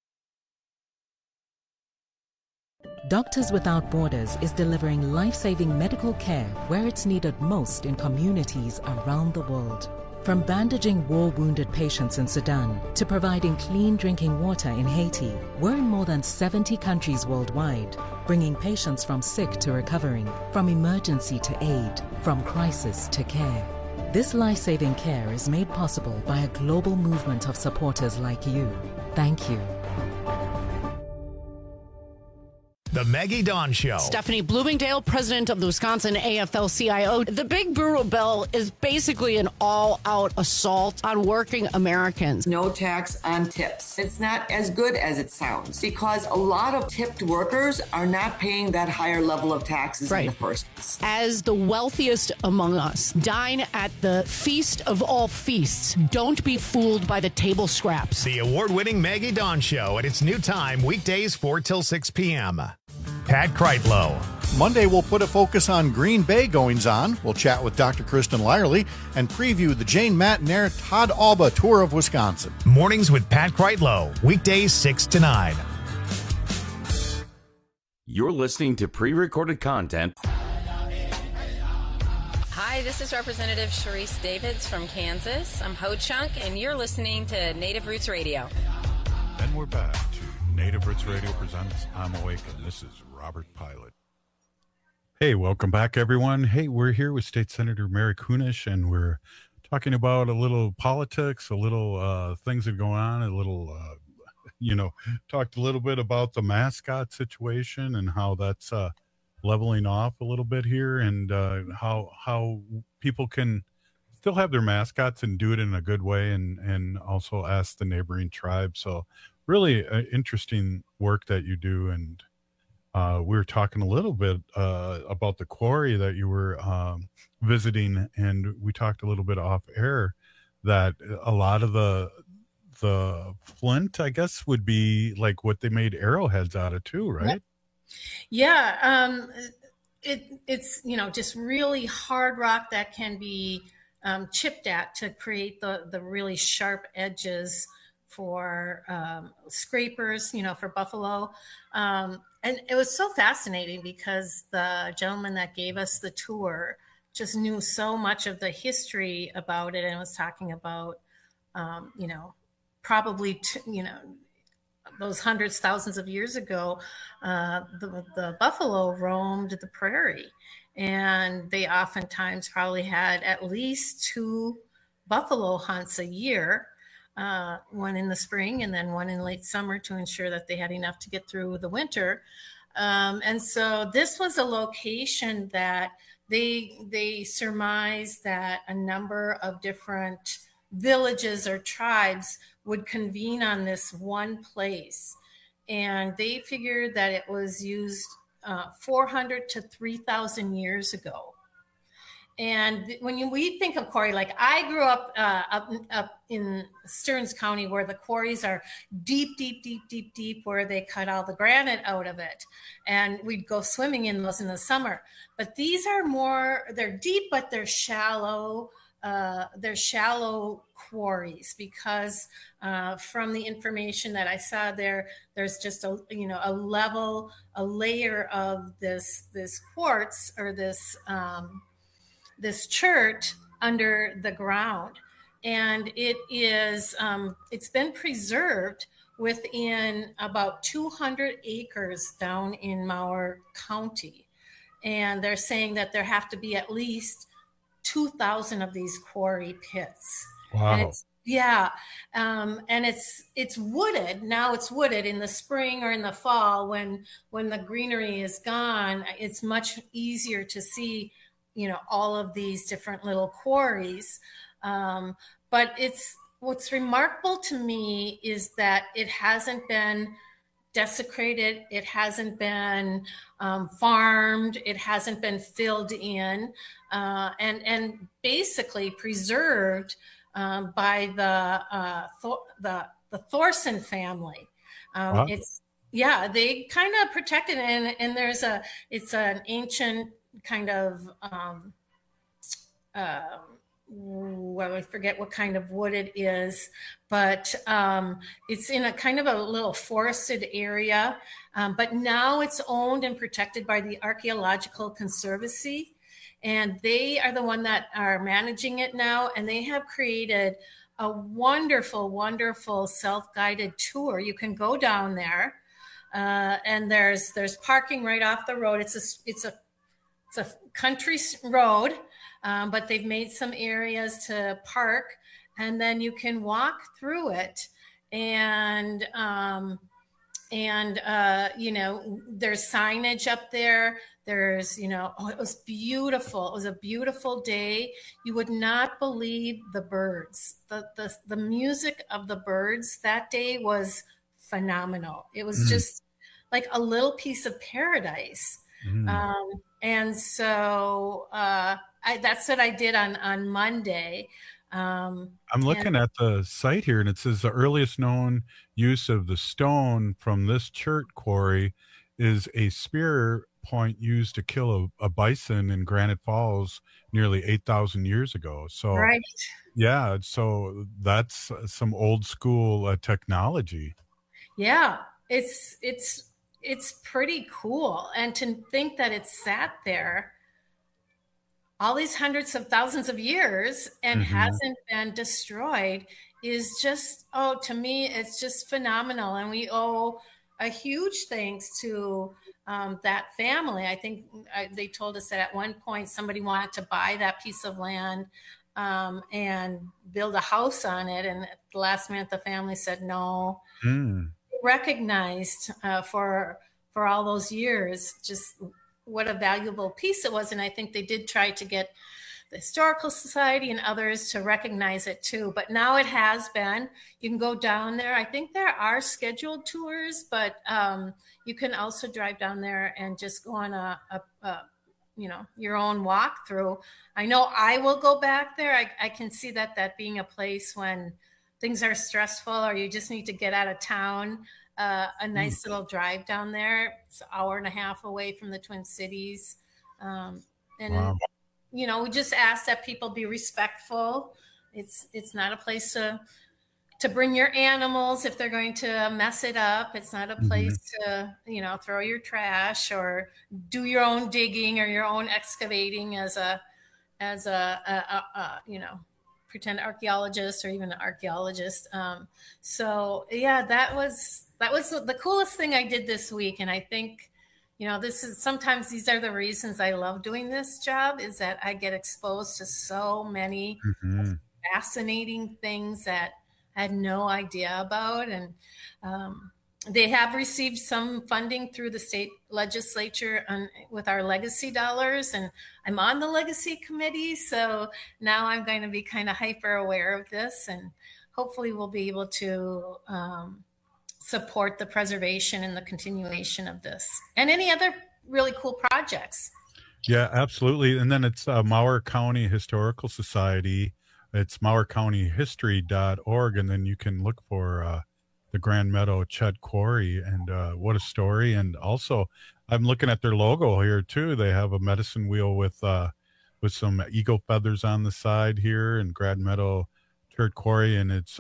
[SPEAKER 5] Doctors Without Borders is delivering life-saving medical care where it's needed most in communities around the world. From bandaging war-wounded patients in Sudan to providing clean drinking water in Haiti, we're in more than 70 countries worldwide, bringing patients from sick to recovering, from emergency to aid, from crisis to care. This life-saving care is made possible by a global movement of supporters like you. Thank you.
[SPEAKER 1] The Maggie Dawn Show.
[SPEAKER 6] Stephanie Bloomingdale, president of the Wisconsin AFL-CIO. The Big Brewer Bill is basically an all-out assault on working Americans.
[SPEAKER 8] No tax on tips. It's not as good as it sounds because a lot of tipped workers are not paying that higher level of taxes in the first place.
[SPEAKER 6] As the wealthiest among us, dine at the feast of all feasts. Don't be fooled by the table scraps.
[SPEAKER 1] The award-winning Maggie Dawn Show at its new time, weekdays 4 till 6 p.m. Pat Kreitlow,
[SPEAKER 12] Monday, we'll put a focus on Green Bay goings-on. We'll chat with Dr. Kristen Lyerly and preview the Jane Matnair Todd Alba Tour of Wisconsin.
[SPEAKER 1] Mornings with Pat Kreitlow, weekdays 6 to 9.
[SPEAKER 13] You're listening to pre-recorded content.
[SPEAKER 14] Hi, this is Representative Sharice Davids from Kansas. I'm Ho Chunk, and you're listening to Native Roots Radio.
[SPEAKER 23] And we're back to Native Roots Radio presents I'm Awake, and this is Robert Pilot. Hey, welcome back, everyone. Hey, we're here with State Senator Mary Kunesh, and we're talking about a little politics, a little things that are going on, a little, talked a little bit about the mascot situation and how that's leveling off a little bit here, and how people can still have their mascots and do it in a good way, and also ask the neighboring tribes. So really interesting work that you do. And we were talking a little bit about the quarry that you were visiting, and we talked a little bit off air that a lot of the flint, I guess, would be like what they made arrowheads out of too, right?
[SPEAKER 26] Yeah. It's just really hard rock that can be chipped at to create the really sharp edges for scrapers, for buffalo. And it was so fascinating because the gentleman that gave us the tour just knew so much of the history about it, and was talking about, probably, those hundreds, thousands of years ago, the buffalo roamed the prairie, and they oftentimes probably had at least 2 buffalo hunts a year. One in the spring and then one in late summer to ensure that they had enough to get through the winter. And so this was a location that they surmised that a number of different villages or tribes would convene on this one place. And they figured that it was used 400 to 3,000 years ago. And when we think of quarry, like I grew up up in Stearns County, where the quarries are deep, where they cut all the granite out of it. And we'd go swimming in those in the summer. But these are they're deep, but they're shallow. They're shallow quarries because from the information that I saw there's just a layer of this quartz or this chert under the ground, and it is it's been preserved within about 200 acres down in Mower County, and they're saying that there have to be at least 2,000 of these quarry pits.
[SPEAKER 23] Wow.
[SPEAKER 26] And it's wooded. Now it's wooded in the spring or in the fall when the greenery is gone. It's much easier to see all of these different little quarries. But what's remarkable to me is that it hasn't been desecrated. It hasn't been farmed. It hasn't been filled in and basically preserved by the Thorson family.
[SPEAKER 15] Wow.
[SPEAKER 26] They kind of protected it, and it's an ancient kind of I forget what kind of wood it is, but it's in a kind of a little forested area. But now it's owned and protected by the Archaeological Conservancy, and they are the one that are managing it now. And they have created a wonderful, wonderful self-guided tour. You can go down there, and there's parking right off the road. It's a country road. But they've made some areas to park, and then you can walk through it. And there's signage up there. There's, it was beautiful. It was a beautiful day. You would not believe the birds. The music of the birds that day was phenomenal. It was just like a little piece of paradise. And so that's what I did on Monday.
[SPEAKER 17] I'm looking at the site here, and it says the earliest known use of the stone from this chert quarry is a spear point used to kill a bison in Granite Falls nearly 8,000 years ago. So,
[SPEAKER 26] Right.
[SPEAKER 17] yeah, so that's some old school technology.
[SPEAKER 26] Yeah, it's pretty cool. And to think that it sat there all these hundreds of thousands of years and hasn't been destroyed is just, to me, it's just phenomenal. And we owe a huge thanks to that family. I think they told us that at one point somebody wanted to buy that piece of land and build a house on it. And at the last minute, the family said no. Recognized for all those years just what a valuable piece it was. And I think they did try to get the Historical Society and others to recognize it too. But now it has been. You can go down there. I think there are scheduled tours, but you can also drive down there and just go on a your own walkthrough. I know I will go back there. I can see that being a place when things are stressful or you just need to get out of town. A nice little drive down there. It's an hour and a half away from the Twin Cities. Wow. We just ask that people be respectful. It's not a place to bring your animals if they're going to mess it up. It's not a place to, throw your trash or do your own digging or your own excavating as a pretend archaeologist or even an archaeologist. So yeah, that was the coolest thing I did this week. And I think, sometimes these are the reasons I love doing this job, is that I get exposed to so many fascinating things that I had no idea about. And they have received some funding through the state legislature with our legacy dollars, and I'm on the legacy committee. So now I'm going to be kind of hyper aware of this, and hopefully we'll be able to support the preservation and the continuation of this and any other really cool projects.
[SPEAKER 17] Yeah, absolutely. And then it's Mower County Historical Society. It's mowercountyhistory.org. And then you can look for the Grand Meadow Chet Quarry, and what a story. And also I'm looking at their logo here too. They have a medicine wheel with some eagle feathers on the side here, and Grand Meadow Chet Quarry, and it's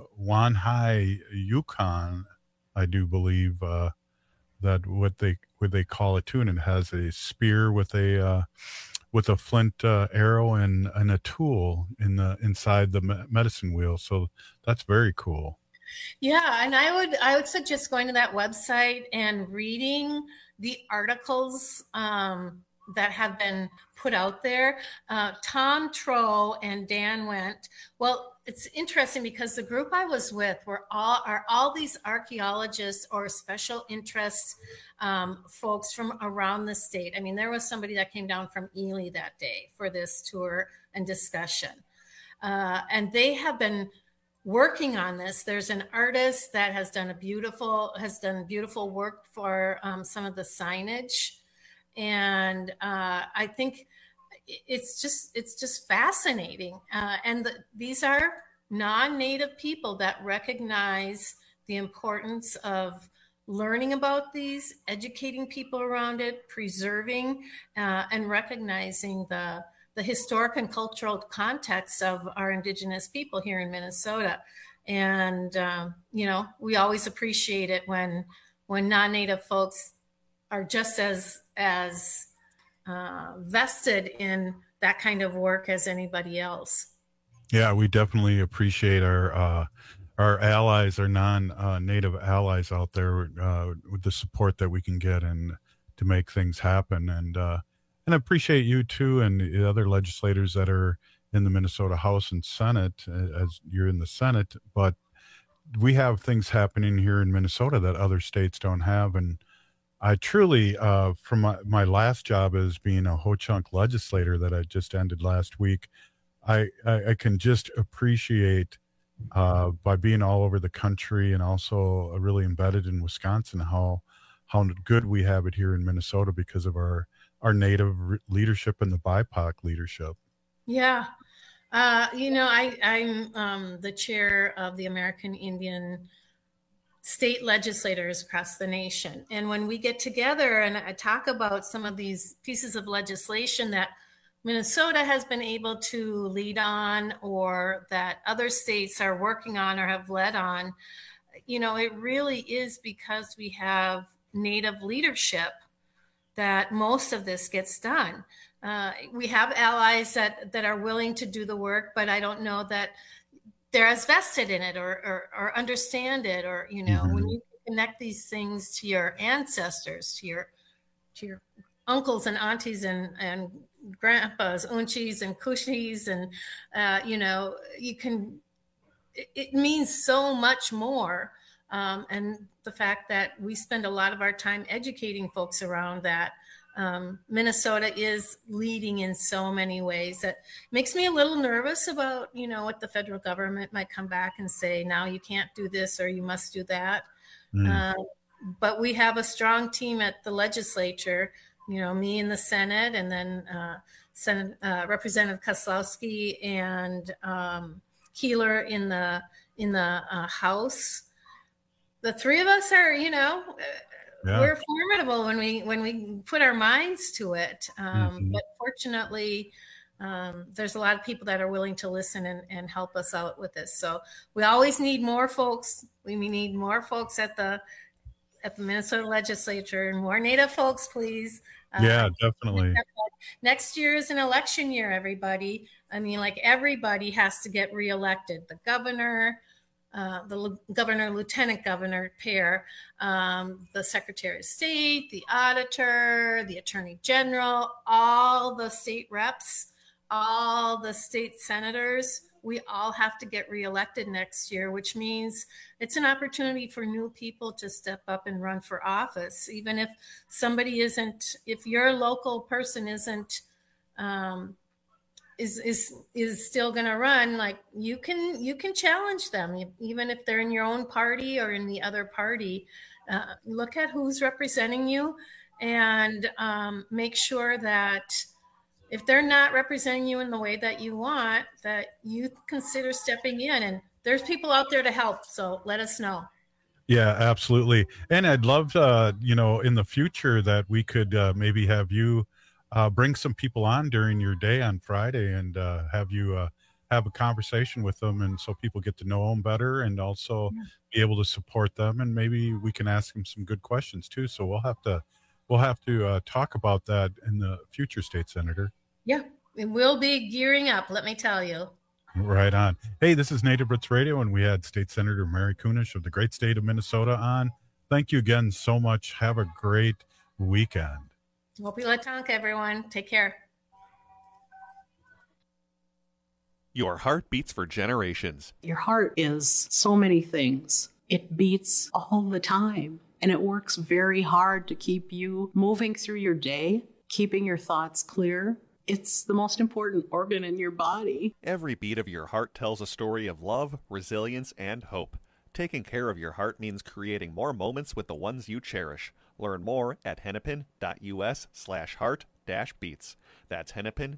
[SPEAKER 17] Wanhai, Yukon, I do believe, that what they call it too, and it has a spear with a flint arrow and a tool inside the medicine wheel. So that's very cool.
[SPEAKER 26] Yeah, and I would suggest going to that website and reading the articles that have been put out there. Tom Troe and Dan Wendt. Well, it's interesting because the group I was with are all these archaeologists or special interest folks from around the state. I mean, there was somebody that came down from Ely that day for this tour and discussion. And they have been working on this. There's an artist that has done beautiful work for some of the signage. And I think it's just fascinating. And these are non-native people that recognize the importance of learning about these, educating people around it, preserving, and recognizing the historic and cultural context of our Indigenous people here in Minnesota. And, we always appreciate it when non-native folks are just as vested in that kind of work as anybody else.
[SPEAKER 17] Yeah, we definitely appreciate our allies, our non-native allies out there, with the support that we can get and to make things happen. And I appreciate you too, and the other legislators that are in the Minnesota House and Senate, as you're in the Senate. But we have things happening here in Minnesota that other states don't have. And I truly, from my last job as being a Ho-Chunk legislator that I just ended last week, I can just appreciate, by being all over the country and also really embedded in Wisconsin, how good we have it here in Minnesota because of our native leadership and the BIPOC leadership.
[SPEAKER 26] Yeah. I'm the chair of the American Indian state legislators across the nation. And when we get together and I talk about some of these pieces of legislation that Minnesota has been able to lead on, or that other states are working on or have led on, it really is because we have Native leadership that most of this gets done. We have allies that are willing to do the work, but I don't know that they're as vested in it or understand it, or when you connect these things to your ancestors, to your uncles and aunties and grandpas, unchies and cushies, and it means so much more. And the fact that we spend a lot of our time educating folks around that. Minnesota is leading in so many ways that makes me a little nervous about, what the federal government might come back and say, now you can't do this or you must do that. But we have a strong team at the legislature, me in the Senate, and then Representative Kozlowski and Keeler in the House. The three of us are, we're formidable when we put our minds to it. But fortunately, there's a lot of people that are willing to listen and help us out with this. So we always need more folks. We need more folks at the Minnesota legislature, and more Native folks, please.
[SPEAKER 17] Yeah, definitely.
[SPEAKER 26] Next year is an election year, everybody. I mean, everybody has to get reelected. The governor, the governor, lieutenant governor pair, the secretary of state, the auditor, the attorney general, all the state reps, all the state senators. We all have to get reelected next year, which means it's an opportunity for new people to step up and run for office. Even if somebody isn't, if your local person isn't, is still going to run, you can challenge them, even if they're in your own party or in the other party. Look at who's representing you, and make sure that if they're not representing you in the way that you want, that you consider stepping in. And there's people out there to help, so let us know.
[SPEAKER 17] Yeah, absolutely. And I'd love, in the future that we could maybe have you bring some people on during your day on Friday and have you have a conversation with them, and so people get to know them better and also be able to support them, and maybe we can ask them some good questions too. So we'll have to talk about that in the future, State Senator.
[SPEAKER 26] Yeah, it will be gearing up, let me tell you.
[SPEAKER 17] Right on. Hey, this is Native Roots Radio, and we had State Senator Mary Kunesh of the great state of Minnesota on. Thank you again so much. Have a great weekend.
[SPEAKER 26] Wopi-la-tonk, everyone. Take care.
[SPEAKER 15] Your heart beats for generations.
[SPEAKER 16] Your heart is so many things. It beats all the time, and it works very hard to keep you moving through your day, keeping your thoughts clear. It's the most important organ in your body.
[SPEAKER 15] Every beat of your heart tells a story of love, resilience, and hope. Taking care of your heart means creating more moments with the ones you cherish. Learn more at hennepin.us/heart-beats. That's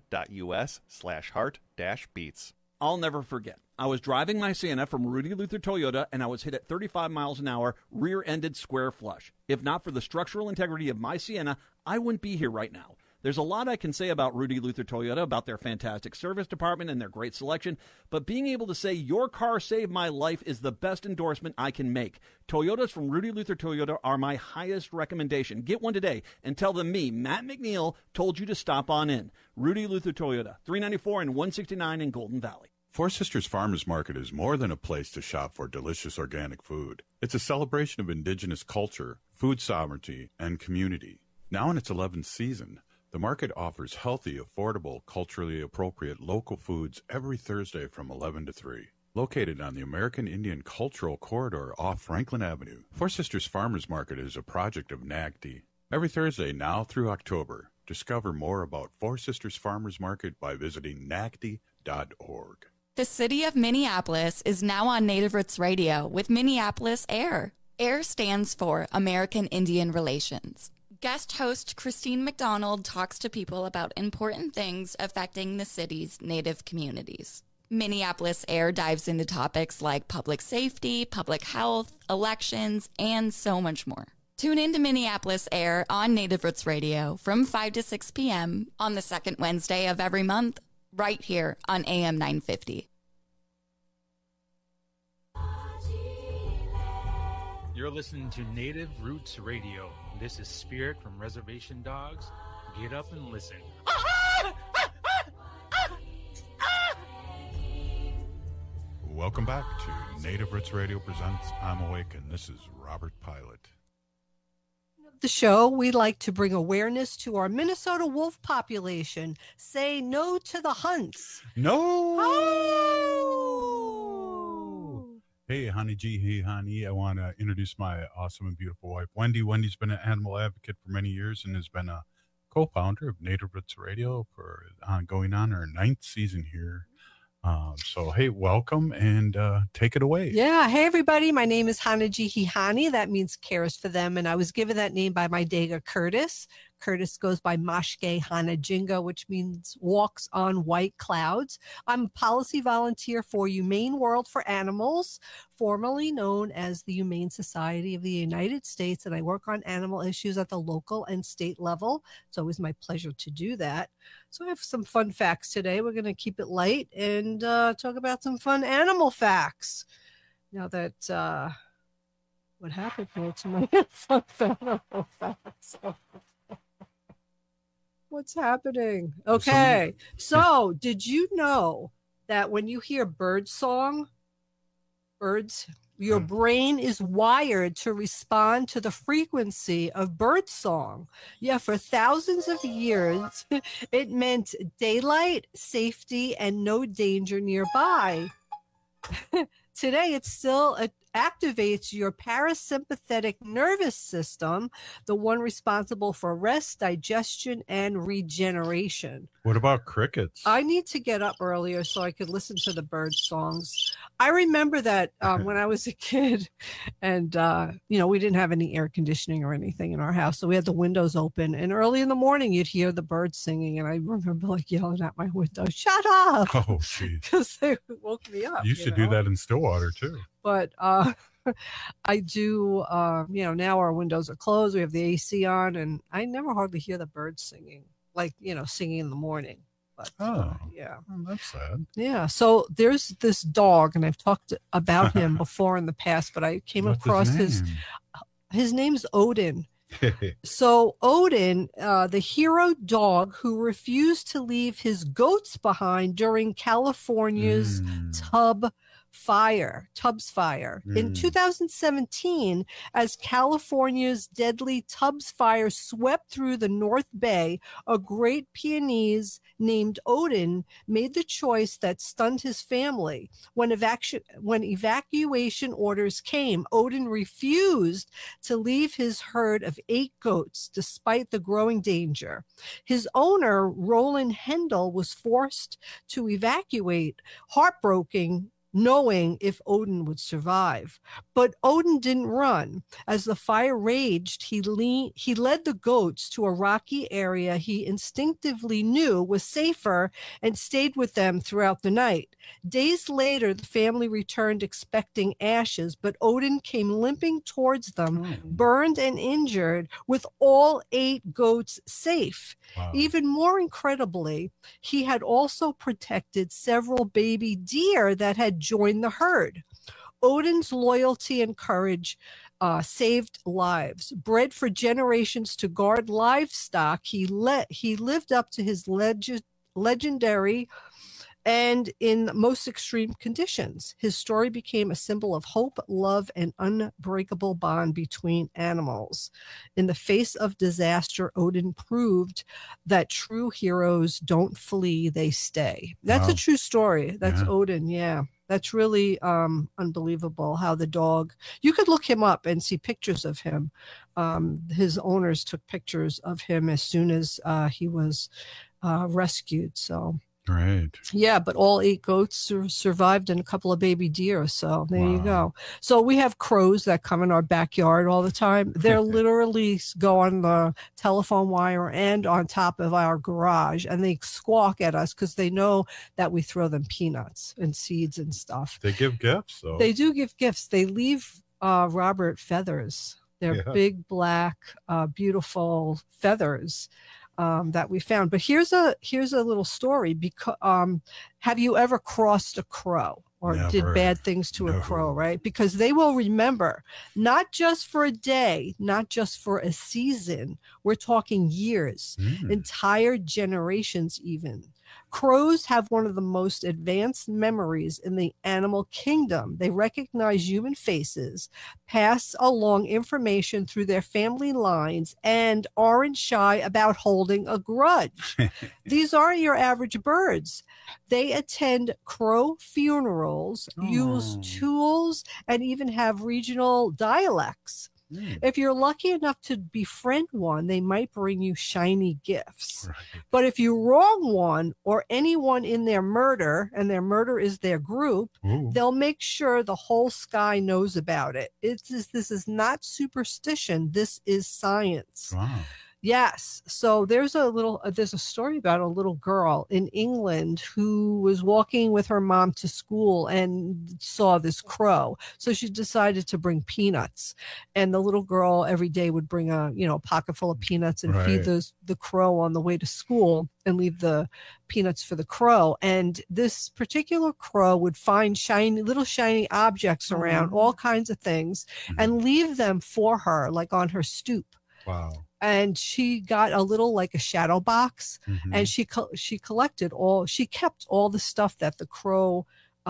[SPEAKER 15] hennepin.us/heart-beats.
[SPEAKER 18] I'll never forget. I was driving my Sienna from Rudy Luther Toyota, and I was hit at 35 miles an hour, rear-ended square flush. If not for the structural integrity of my Sienna, I wouldn't be here right now. There's a lot I can say about Rudy Luther Toyota, about their fantastic service department and their great selection, but being able to say your car saved my life is the best endorsement I can make. Toyotas from Rudy Luther Toyota are my highest recommendation. Get one today and tell them me, Matt McNeil, told you to stop on in. Rudy Luther Toyota, 394 and 169 in Golden Valley.
[SPEAKER 23] Four Sisters Farmers Market is more than a place to shop for delicious organic food. It's a celebration of indigenous culture, food sovereignty, and community. Now in its 11th season, the market offers healthy, affordable, culturally appropriate local foods every Thursday from 11 to 3. Located on the American Indian Cultural Corridor off Franklin Avenue, Four Sisters Farmers Market is a project of NACD. Every Thursday now through October, discover more about Four Sisters Farmers Market by visiting NACD.org.
[SPEAKER 22] The city of Minneapolis is now on Native Roots Radio with Minneapolis AIR. AIR stands for American Indian Relations. Guest host Christine McDonald talks to people about important things affecting the city's Native communities. Minneapolis Air dives into topics like public safety, public health, elections, and so much more. Tune in to Minneapolis Air on Native Roots Radio from 5 to 6 p.m. on the second Wednesday of every month, right here on AM 950.
[SPEAKER 2] You're listening to Native Roots Radio. This is Spirit from Reservation Dogs. Get up and listen.
[SPEAKER 17] Welcome back to Native Roots Radio presents I'm Awake, and this is Robert Pilot.
[SPEAKER 19] The show, we like to bring awareness to our Minnesota wolf population. Say no to the hunts.
[SPEAKER 17] No. Oh! Hey, honey G, hey, honey. I want to introduce my awesome and beautiful wife, Wendy. Wendy's been an animal advocate for many years and has been a co-founder of Native Roots Radio for going on our 9th season here. So, hey, welcome and take it away.
[SPEAKER 19] Yeah. Hey, everybody. My name is Hanaji Hihani. That means cares for them. And I was given that name by my Dega Curtis. Curtis goes by Mashke Hanajinga, which means walks on white clouds. I'm a policy volunteer for Humane World for Animals, formerly known as the Humane Society of the United States, and I work on animal issues at the local and state level. It's always my pleasure to do that. So I have some fun facts today. We're going to keep it light and talk about some fun animal facts. Now that what happened here to my fun animal facts? What's happening? Okay. So did you know that when you hear bird song, your brain is wired to respond to the frequency of bird song? Yeah, for thousands of years, it meant daylight, safety, and no danger nearby. Today, it still activates your parasympathetic nervous system, the one responsible for rest, digestion, and regeneration.
[SPEAKER 17] What about crickets?
[SPEAKER 19] I need to get up earlier so I could listen to the bird songs. I remember that when I was a kid and, we didn't have any air conditioning or anything in our house. So we had the windows open, and early in the morning, you'd hear the birds singing. And I remember yelling out my window, "Shut up."
[SPEAKER 17] Oh, geez.
[SPEAKER 19] Because they woke me up.
[SPEAKER 17] You should do that in Stillwater too.
[SPEAKER 19] But I do, now our windows are closed. We have the AC on, and I never hardly hear the birds singing, singing in the morning. But yeah,
[SPEAKER 17] that's sad.
[SPEAKER 19] Yeah. So there's this dog, and I've talked about him before in the past, but I came across his name's Odin. So Odin, the hero dog who refused to leave his goats behind during California's Tubbs Fire. In 2017, as California's deadly Tubbs Fire swept through the North Bay, a Great Pyrenees named Odin made the choice that stunned his family. When evacuation orders came, Odin refused to leave his herd of 8 goats despite the growing danger. His owner, Roland Hendel, was forced to evacuate, heartbroken, knowing if Odin would survive. But Odin didn't run. As the fire raged, he led the goats to a rocky area he instinctively knew was safer and stayed with them throughout the night. Days later, the family returned expecting ashes, but Odin came limping towards them, burned and injured, with all 8 goats safe. Wow. Even more incredibly, he had also protected several baby deer that had joined the herd. Odin's loyalty and courage saved lives. Bred for generations to guard livestock, he lived up to his legendary and in most extreme conditions. His story became a symbol of hope, love, and unbreakable bond between animals. In the face of disaster, Odin proved that true heroes don't flee, they stay. That's a true story. That's Odin, yeah. That's really unbelievable how the dog, you could look him up and see pictures of him. His owners took pictures of him as soon as he was rescued. So
[SPEAKER 17] Right.
[SPEAKER 19] Yeah, but all 8 goats survived and a couple of baby deer. So there you go. So we have crows that come in our backyard all the time. They're literally go on the telephone wire and on top of our garage, and they squawk at us because they know that we throw them peanuts and seeds and stuff.
[SPEAKER 17] They give gifts, though.
[SPEAKER 19] They do give gifts. They leave Robert feathers. They're big, black, beautiful feathers. That we found. But here's a little story. Because have you ever crossed a crow or did bad things to a crow, right? Because they will remember, not just for a day, not just for a season. We're talking years, entire generations even. Crows have one of the most advanced memories in the animal kingdom. They recognize human faces, pass along information through their family lines, and aren't shy about holding a grudge. These aren't your average birds. They attend crow funerals, use tools, and even have regional dialects. If you're lucky enough to befriend one, they might bring you shiny gifts. Right. But if you wrong one or anyone in their murder, and their murder is their group, they'll make sure the whole sky knows about it. This is not superstition. This is science.
[SPEAKER 17] Wow.
[SPEAKER 19] Yes. So there's a story about a little girl in England who was walking with her mom to school and saw this crow. So she decided to bring peanuts, and the little girl every day would bring a pocket full of peanuts and feed the crow on the way to school and leave the peanuts for the crow. And this particular crow would find little shiny objects around, all kinds of things, and leave them for her, like on her stoop.
[SPEAKER 17] Wow.
[SPEAKER 19] And she got a little, like a shadow box, and she kept all the stuff that the crow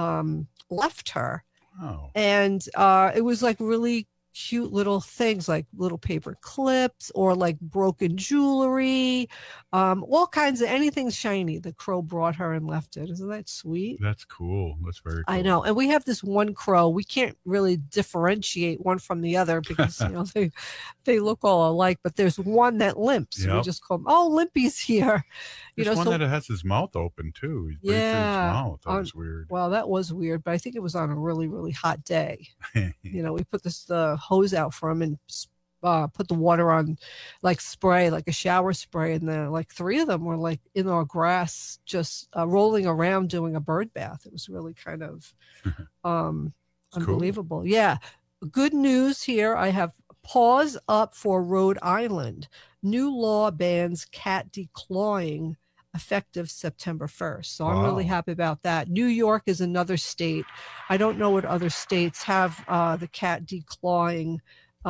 [SPEAKER 19] left her. Wow. And it was like really cute little things, like little paper clips or like broken jewelry, all kinds of anything shiny. The crow brought her and left it. Isn't that sweet?
[SPEAKER 17] That's cool. That's very cool.
[SPEAKER 19] I know. And we have this one crow. We can't really differentiate one from the other because they look all alike, but there's one that limps. We just call him, Limpy's here.
[SPEAKER 17] There's one that has his mouth open too. He's breathing through his mouth. That was weird.
[SPEAKER 19] Well, that was weird, but I think it was on a really, really hot day. We put the hose out for him and put the water on, like spray, like a shower spray, and then like 3 of them were like in our grass, just rolling around doing a bird bath. It was really kind of unbelievable. Cool. Yeah. Good news here. I have paws up for Rhode Island. New law bans cat declawing effective September 1st. So I'm really happy about that. New York is another state. I don't know what other states have the cat declawing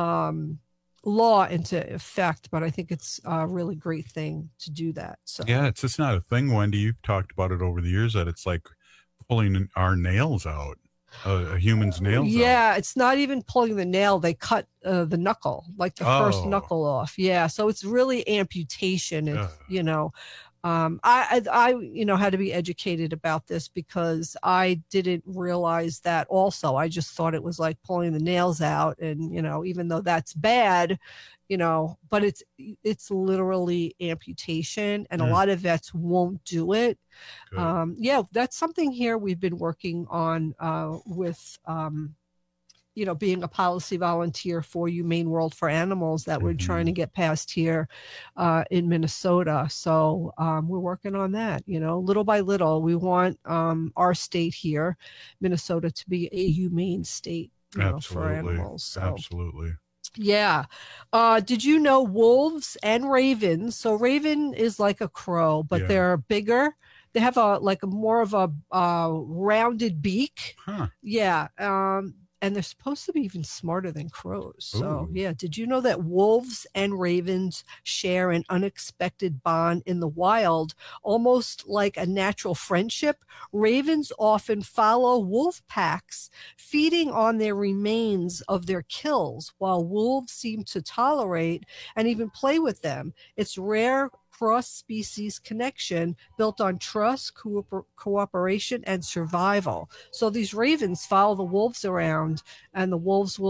[SPEAKER 19] law into effect, but I think it's a really great thing to do that. So
[SPEAKER 17] yeah, it's just not a thing, Wendy. You've talked about it over the years that it's like pulling our nails out, a human's nails out.
[SPEAKER 19] Yeah, it's not even pulling the nail. They cut the knuckle, like the first knuckle off. Yeah, so it's really amputation. I had to be educated about this because I didn't realize that also. I just thought it was like pulling the nails out, and even though that's bad, but it's literally amputation, and a lot of vets won't do it. That's something here we've been working on with being a policy volunteer for Humane World for Animals that we're trying to get passed here in Minnesota. So we're working on that, little by little. We want our state here, Minnesota, to be a humane state for animals. So.
[SPEAKER 17] Absolutely.
[SPEAKER 19] Yeah. Did you know wolves and ravens? So raven is like a crow, but they're bigger. They have more of a rounded beak.
[SPEAKER 17] Huh.
[SPEAKER 19] Yeah. And they're supposed to be even smarter than crows. So, did you know that wolves and ravens share an unexpected bond in the wild, almost like a natural friendship? Ravens often follow wolf packs, feeding on their remains of their kills, while wolves seem to tolerate and even play with them. It's rare cross-species connection built on trust, cooperation, and survival. So these ravens follow the wolves around, and the wolves will,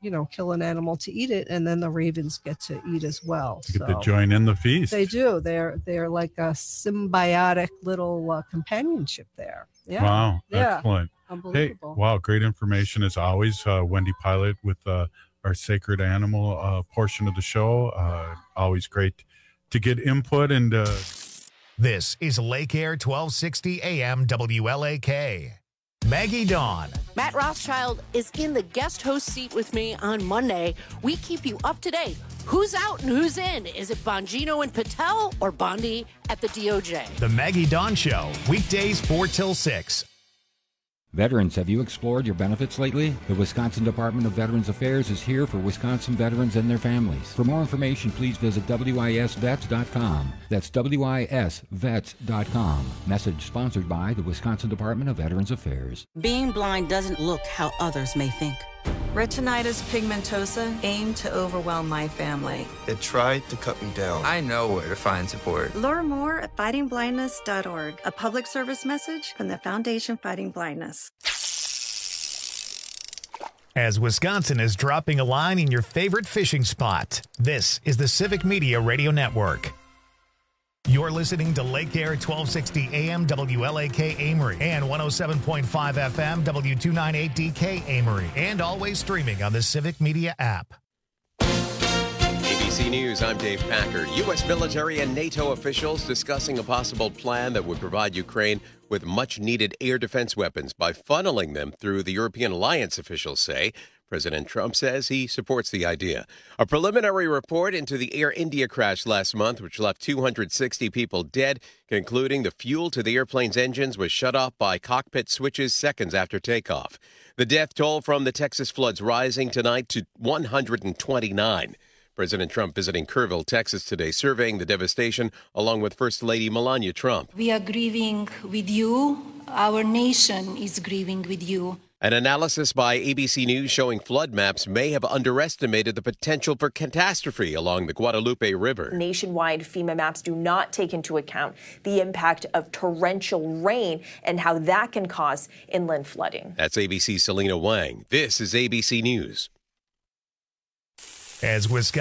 [SPEAKER 19] kill an animal to eat it, and then the ravens get to eat as well.
[SPEAKER 17] You get to join in the feast.
[SPEAKER 19] They do. They're like a symbiotic little companionship there. Yeah.
[SPEAKER 17] Wow.
[SPEAKER 19] Yeah.
[SPEAKER 17] Excellent.
[SPEAKER 19] Unbelievable.
[SPEAKER 17] Hey, wow. Great information as always. Wendy Pilot with our sacred animal portion of the show. Always great to get input and.
[SPEAKER 1] This is Lake Air 1260 AM WLAK. Maggie Dawn.
[SPEAKER 6] Matt Rothschild is in the guest host seat with me on Monday. We keep you up to date. Who's out and who's in? Is it Bongino and Patel or Bondi at the DOJ?
[SPEAKER 1] The Maggie Dawn Show, weekdays 4 till 6.
[SPEAKER 3] Veterans, have you explored your benefits lately? The Wisconsin Department of Veterans Affairs is here for Wisconsin veterans and their families. For more information, please visit WISVets.com. That's WISVets.com. Message sponsored by the Wisconsin Department of Veterans Affairs.
[SPEAKER 4] Being blind doesn't look how others may think.
[SPEAKER 20] Retinitis pigmentosa aimed to overwhelm my family.
[SPEAKER 21] It tried to cut me down. I know where to find support.
[SPEAKER 24] Learn more at fightingblindness.org. A public service message from the Foundation Fighting Blindness.
[SPEAKER 1] As Wisconsin is dropping a line in your favorite fishing spot, this is the Civic Media Radio Network. You're listening to Lake Air 1260 AM WLAK Amory and 107.5 FM W298DK Amory, and always streaming on the Civic Media app.
[SPEAKER 25] ABC News, I'm Dave Packer. U.S. military and NATO officials discussing a possible plan that would provide Ukraine with much-needed air defense weapons by funneling them through the European alliance, officials say. President Trump says he supports the idea. A preliminary report into the Air India crash last month, which left 260 people dead, concluding the fuel to the airplane's engines was shut off by cockpit switches seconds after takeoff. The death toll from the Texas floods rising tonight to 129. President Trump visiting Kerrville, Texas today, surveying the devastation along with First Lady Melania Trump.
[SPEAKER 27] We are grieving with you. Our nation is grieving with you.
[SPEAKER 25] An analysis by ABC News showing flood maps may have underestimated the potential for catastrophe along the Guadalupe River.
[SPEAKER 28] Nationwide FEMA maps do not take into account the impact of torrential rain and how that can cause inland flooding.
[SPEAKER 25] That's ABC's Selena Wang. This is ABC News.
[SPEAKER 1] As Wisconsin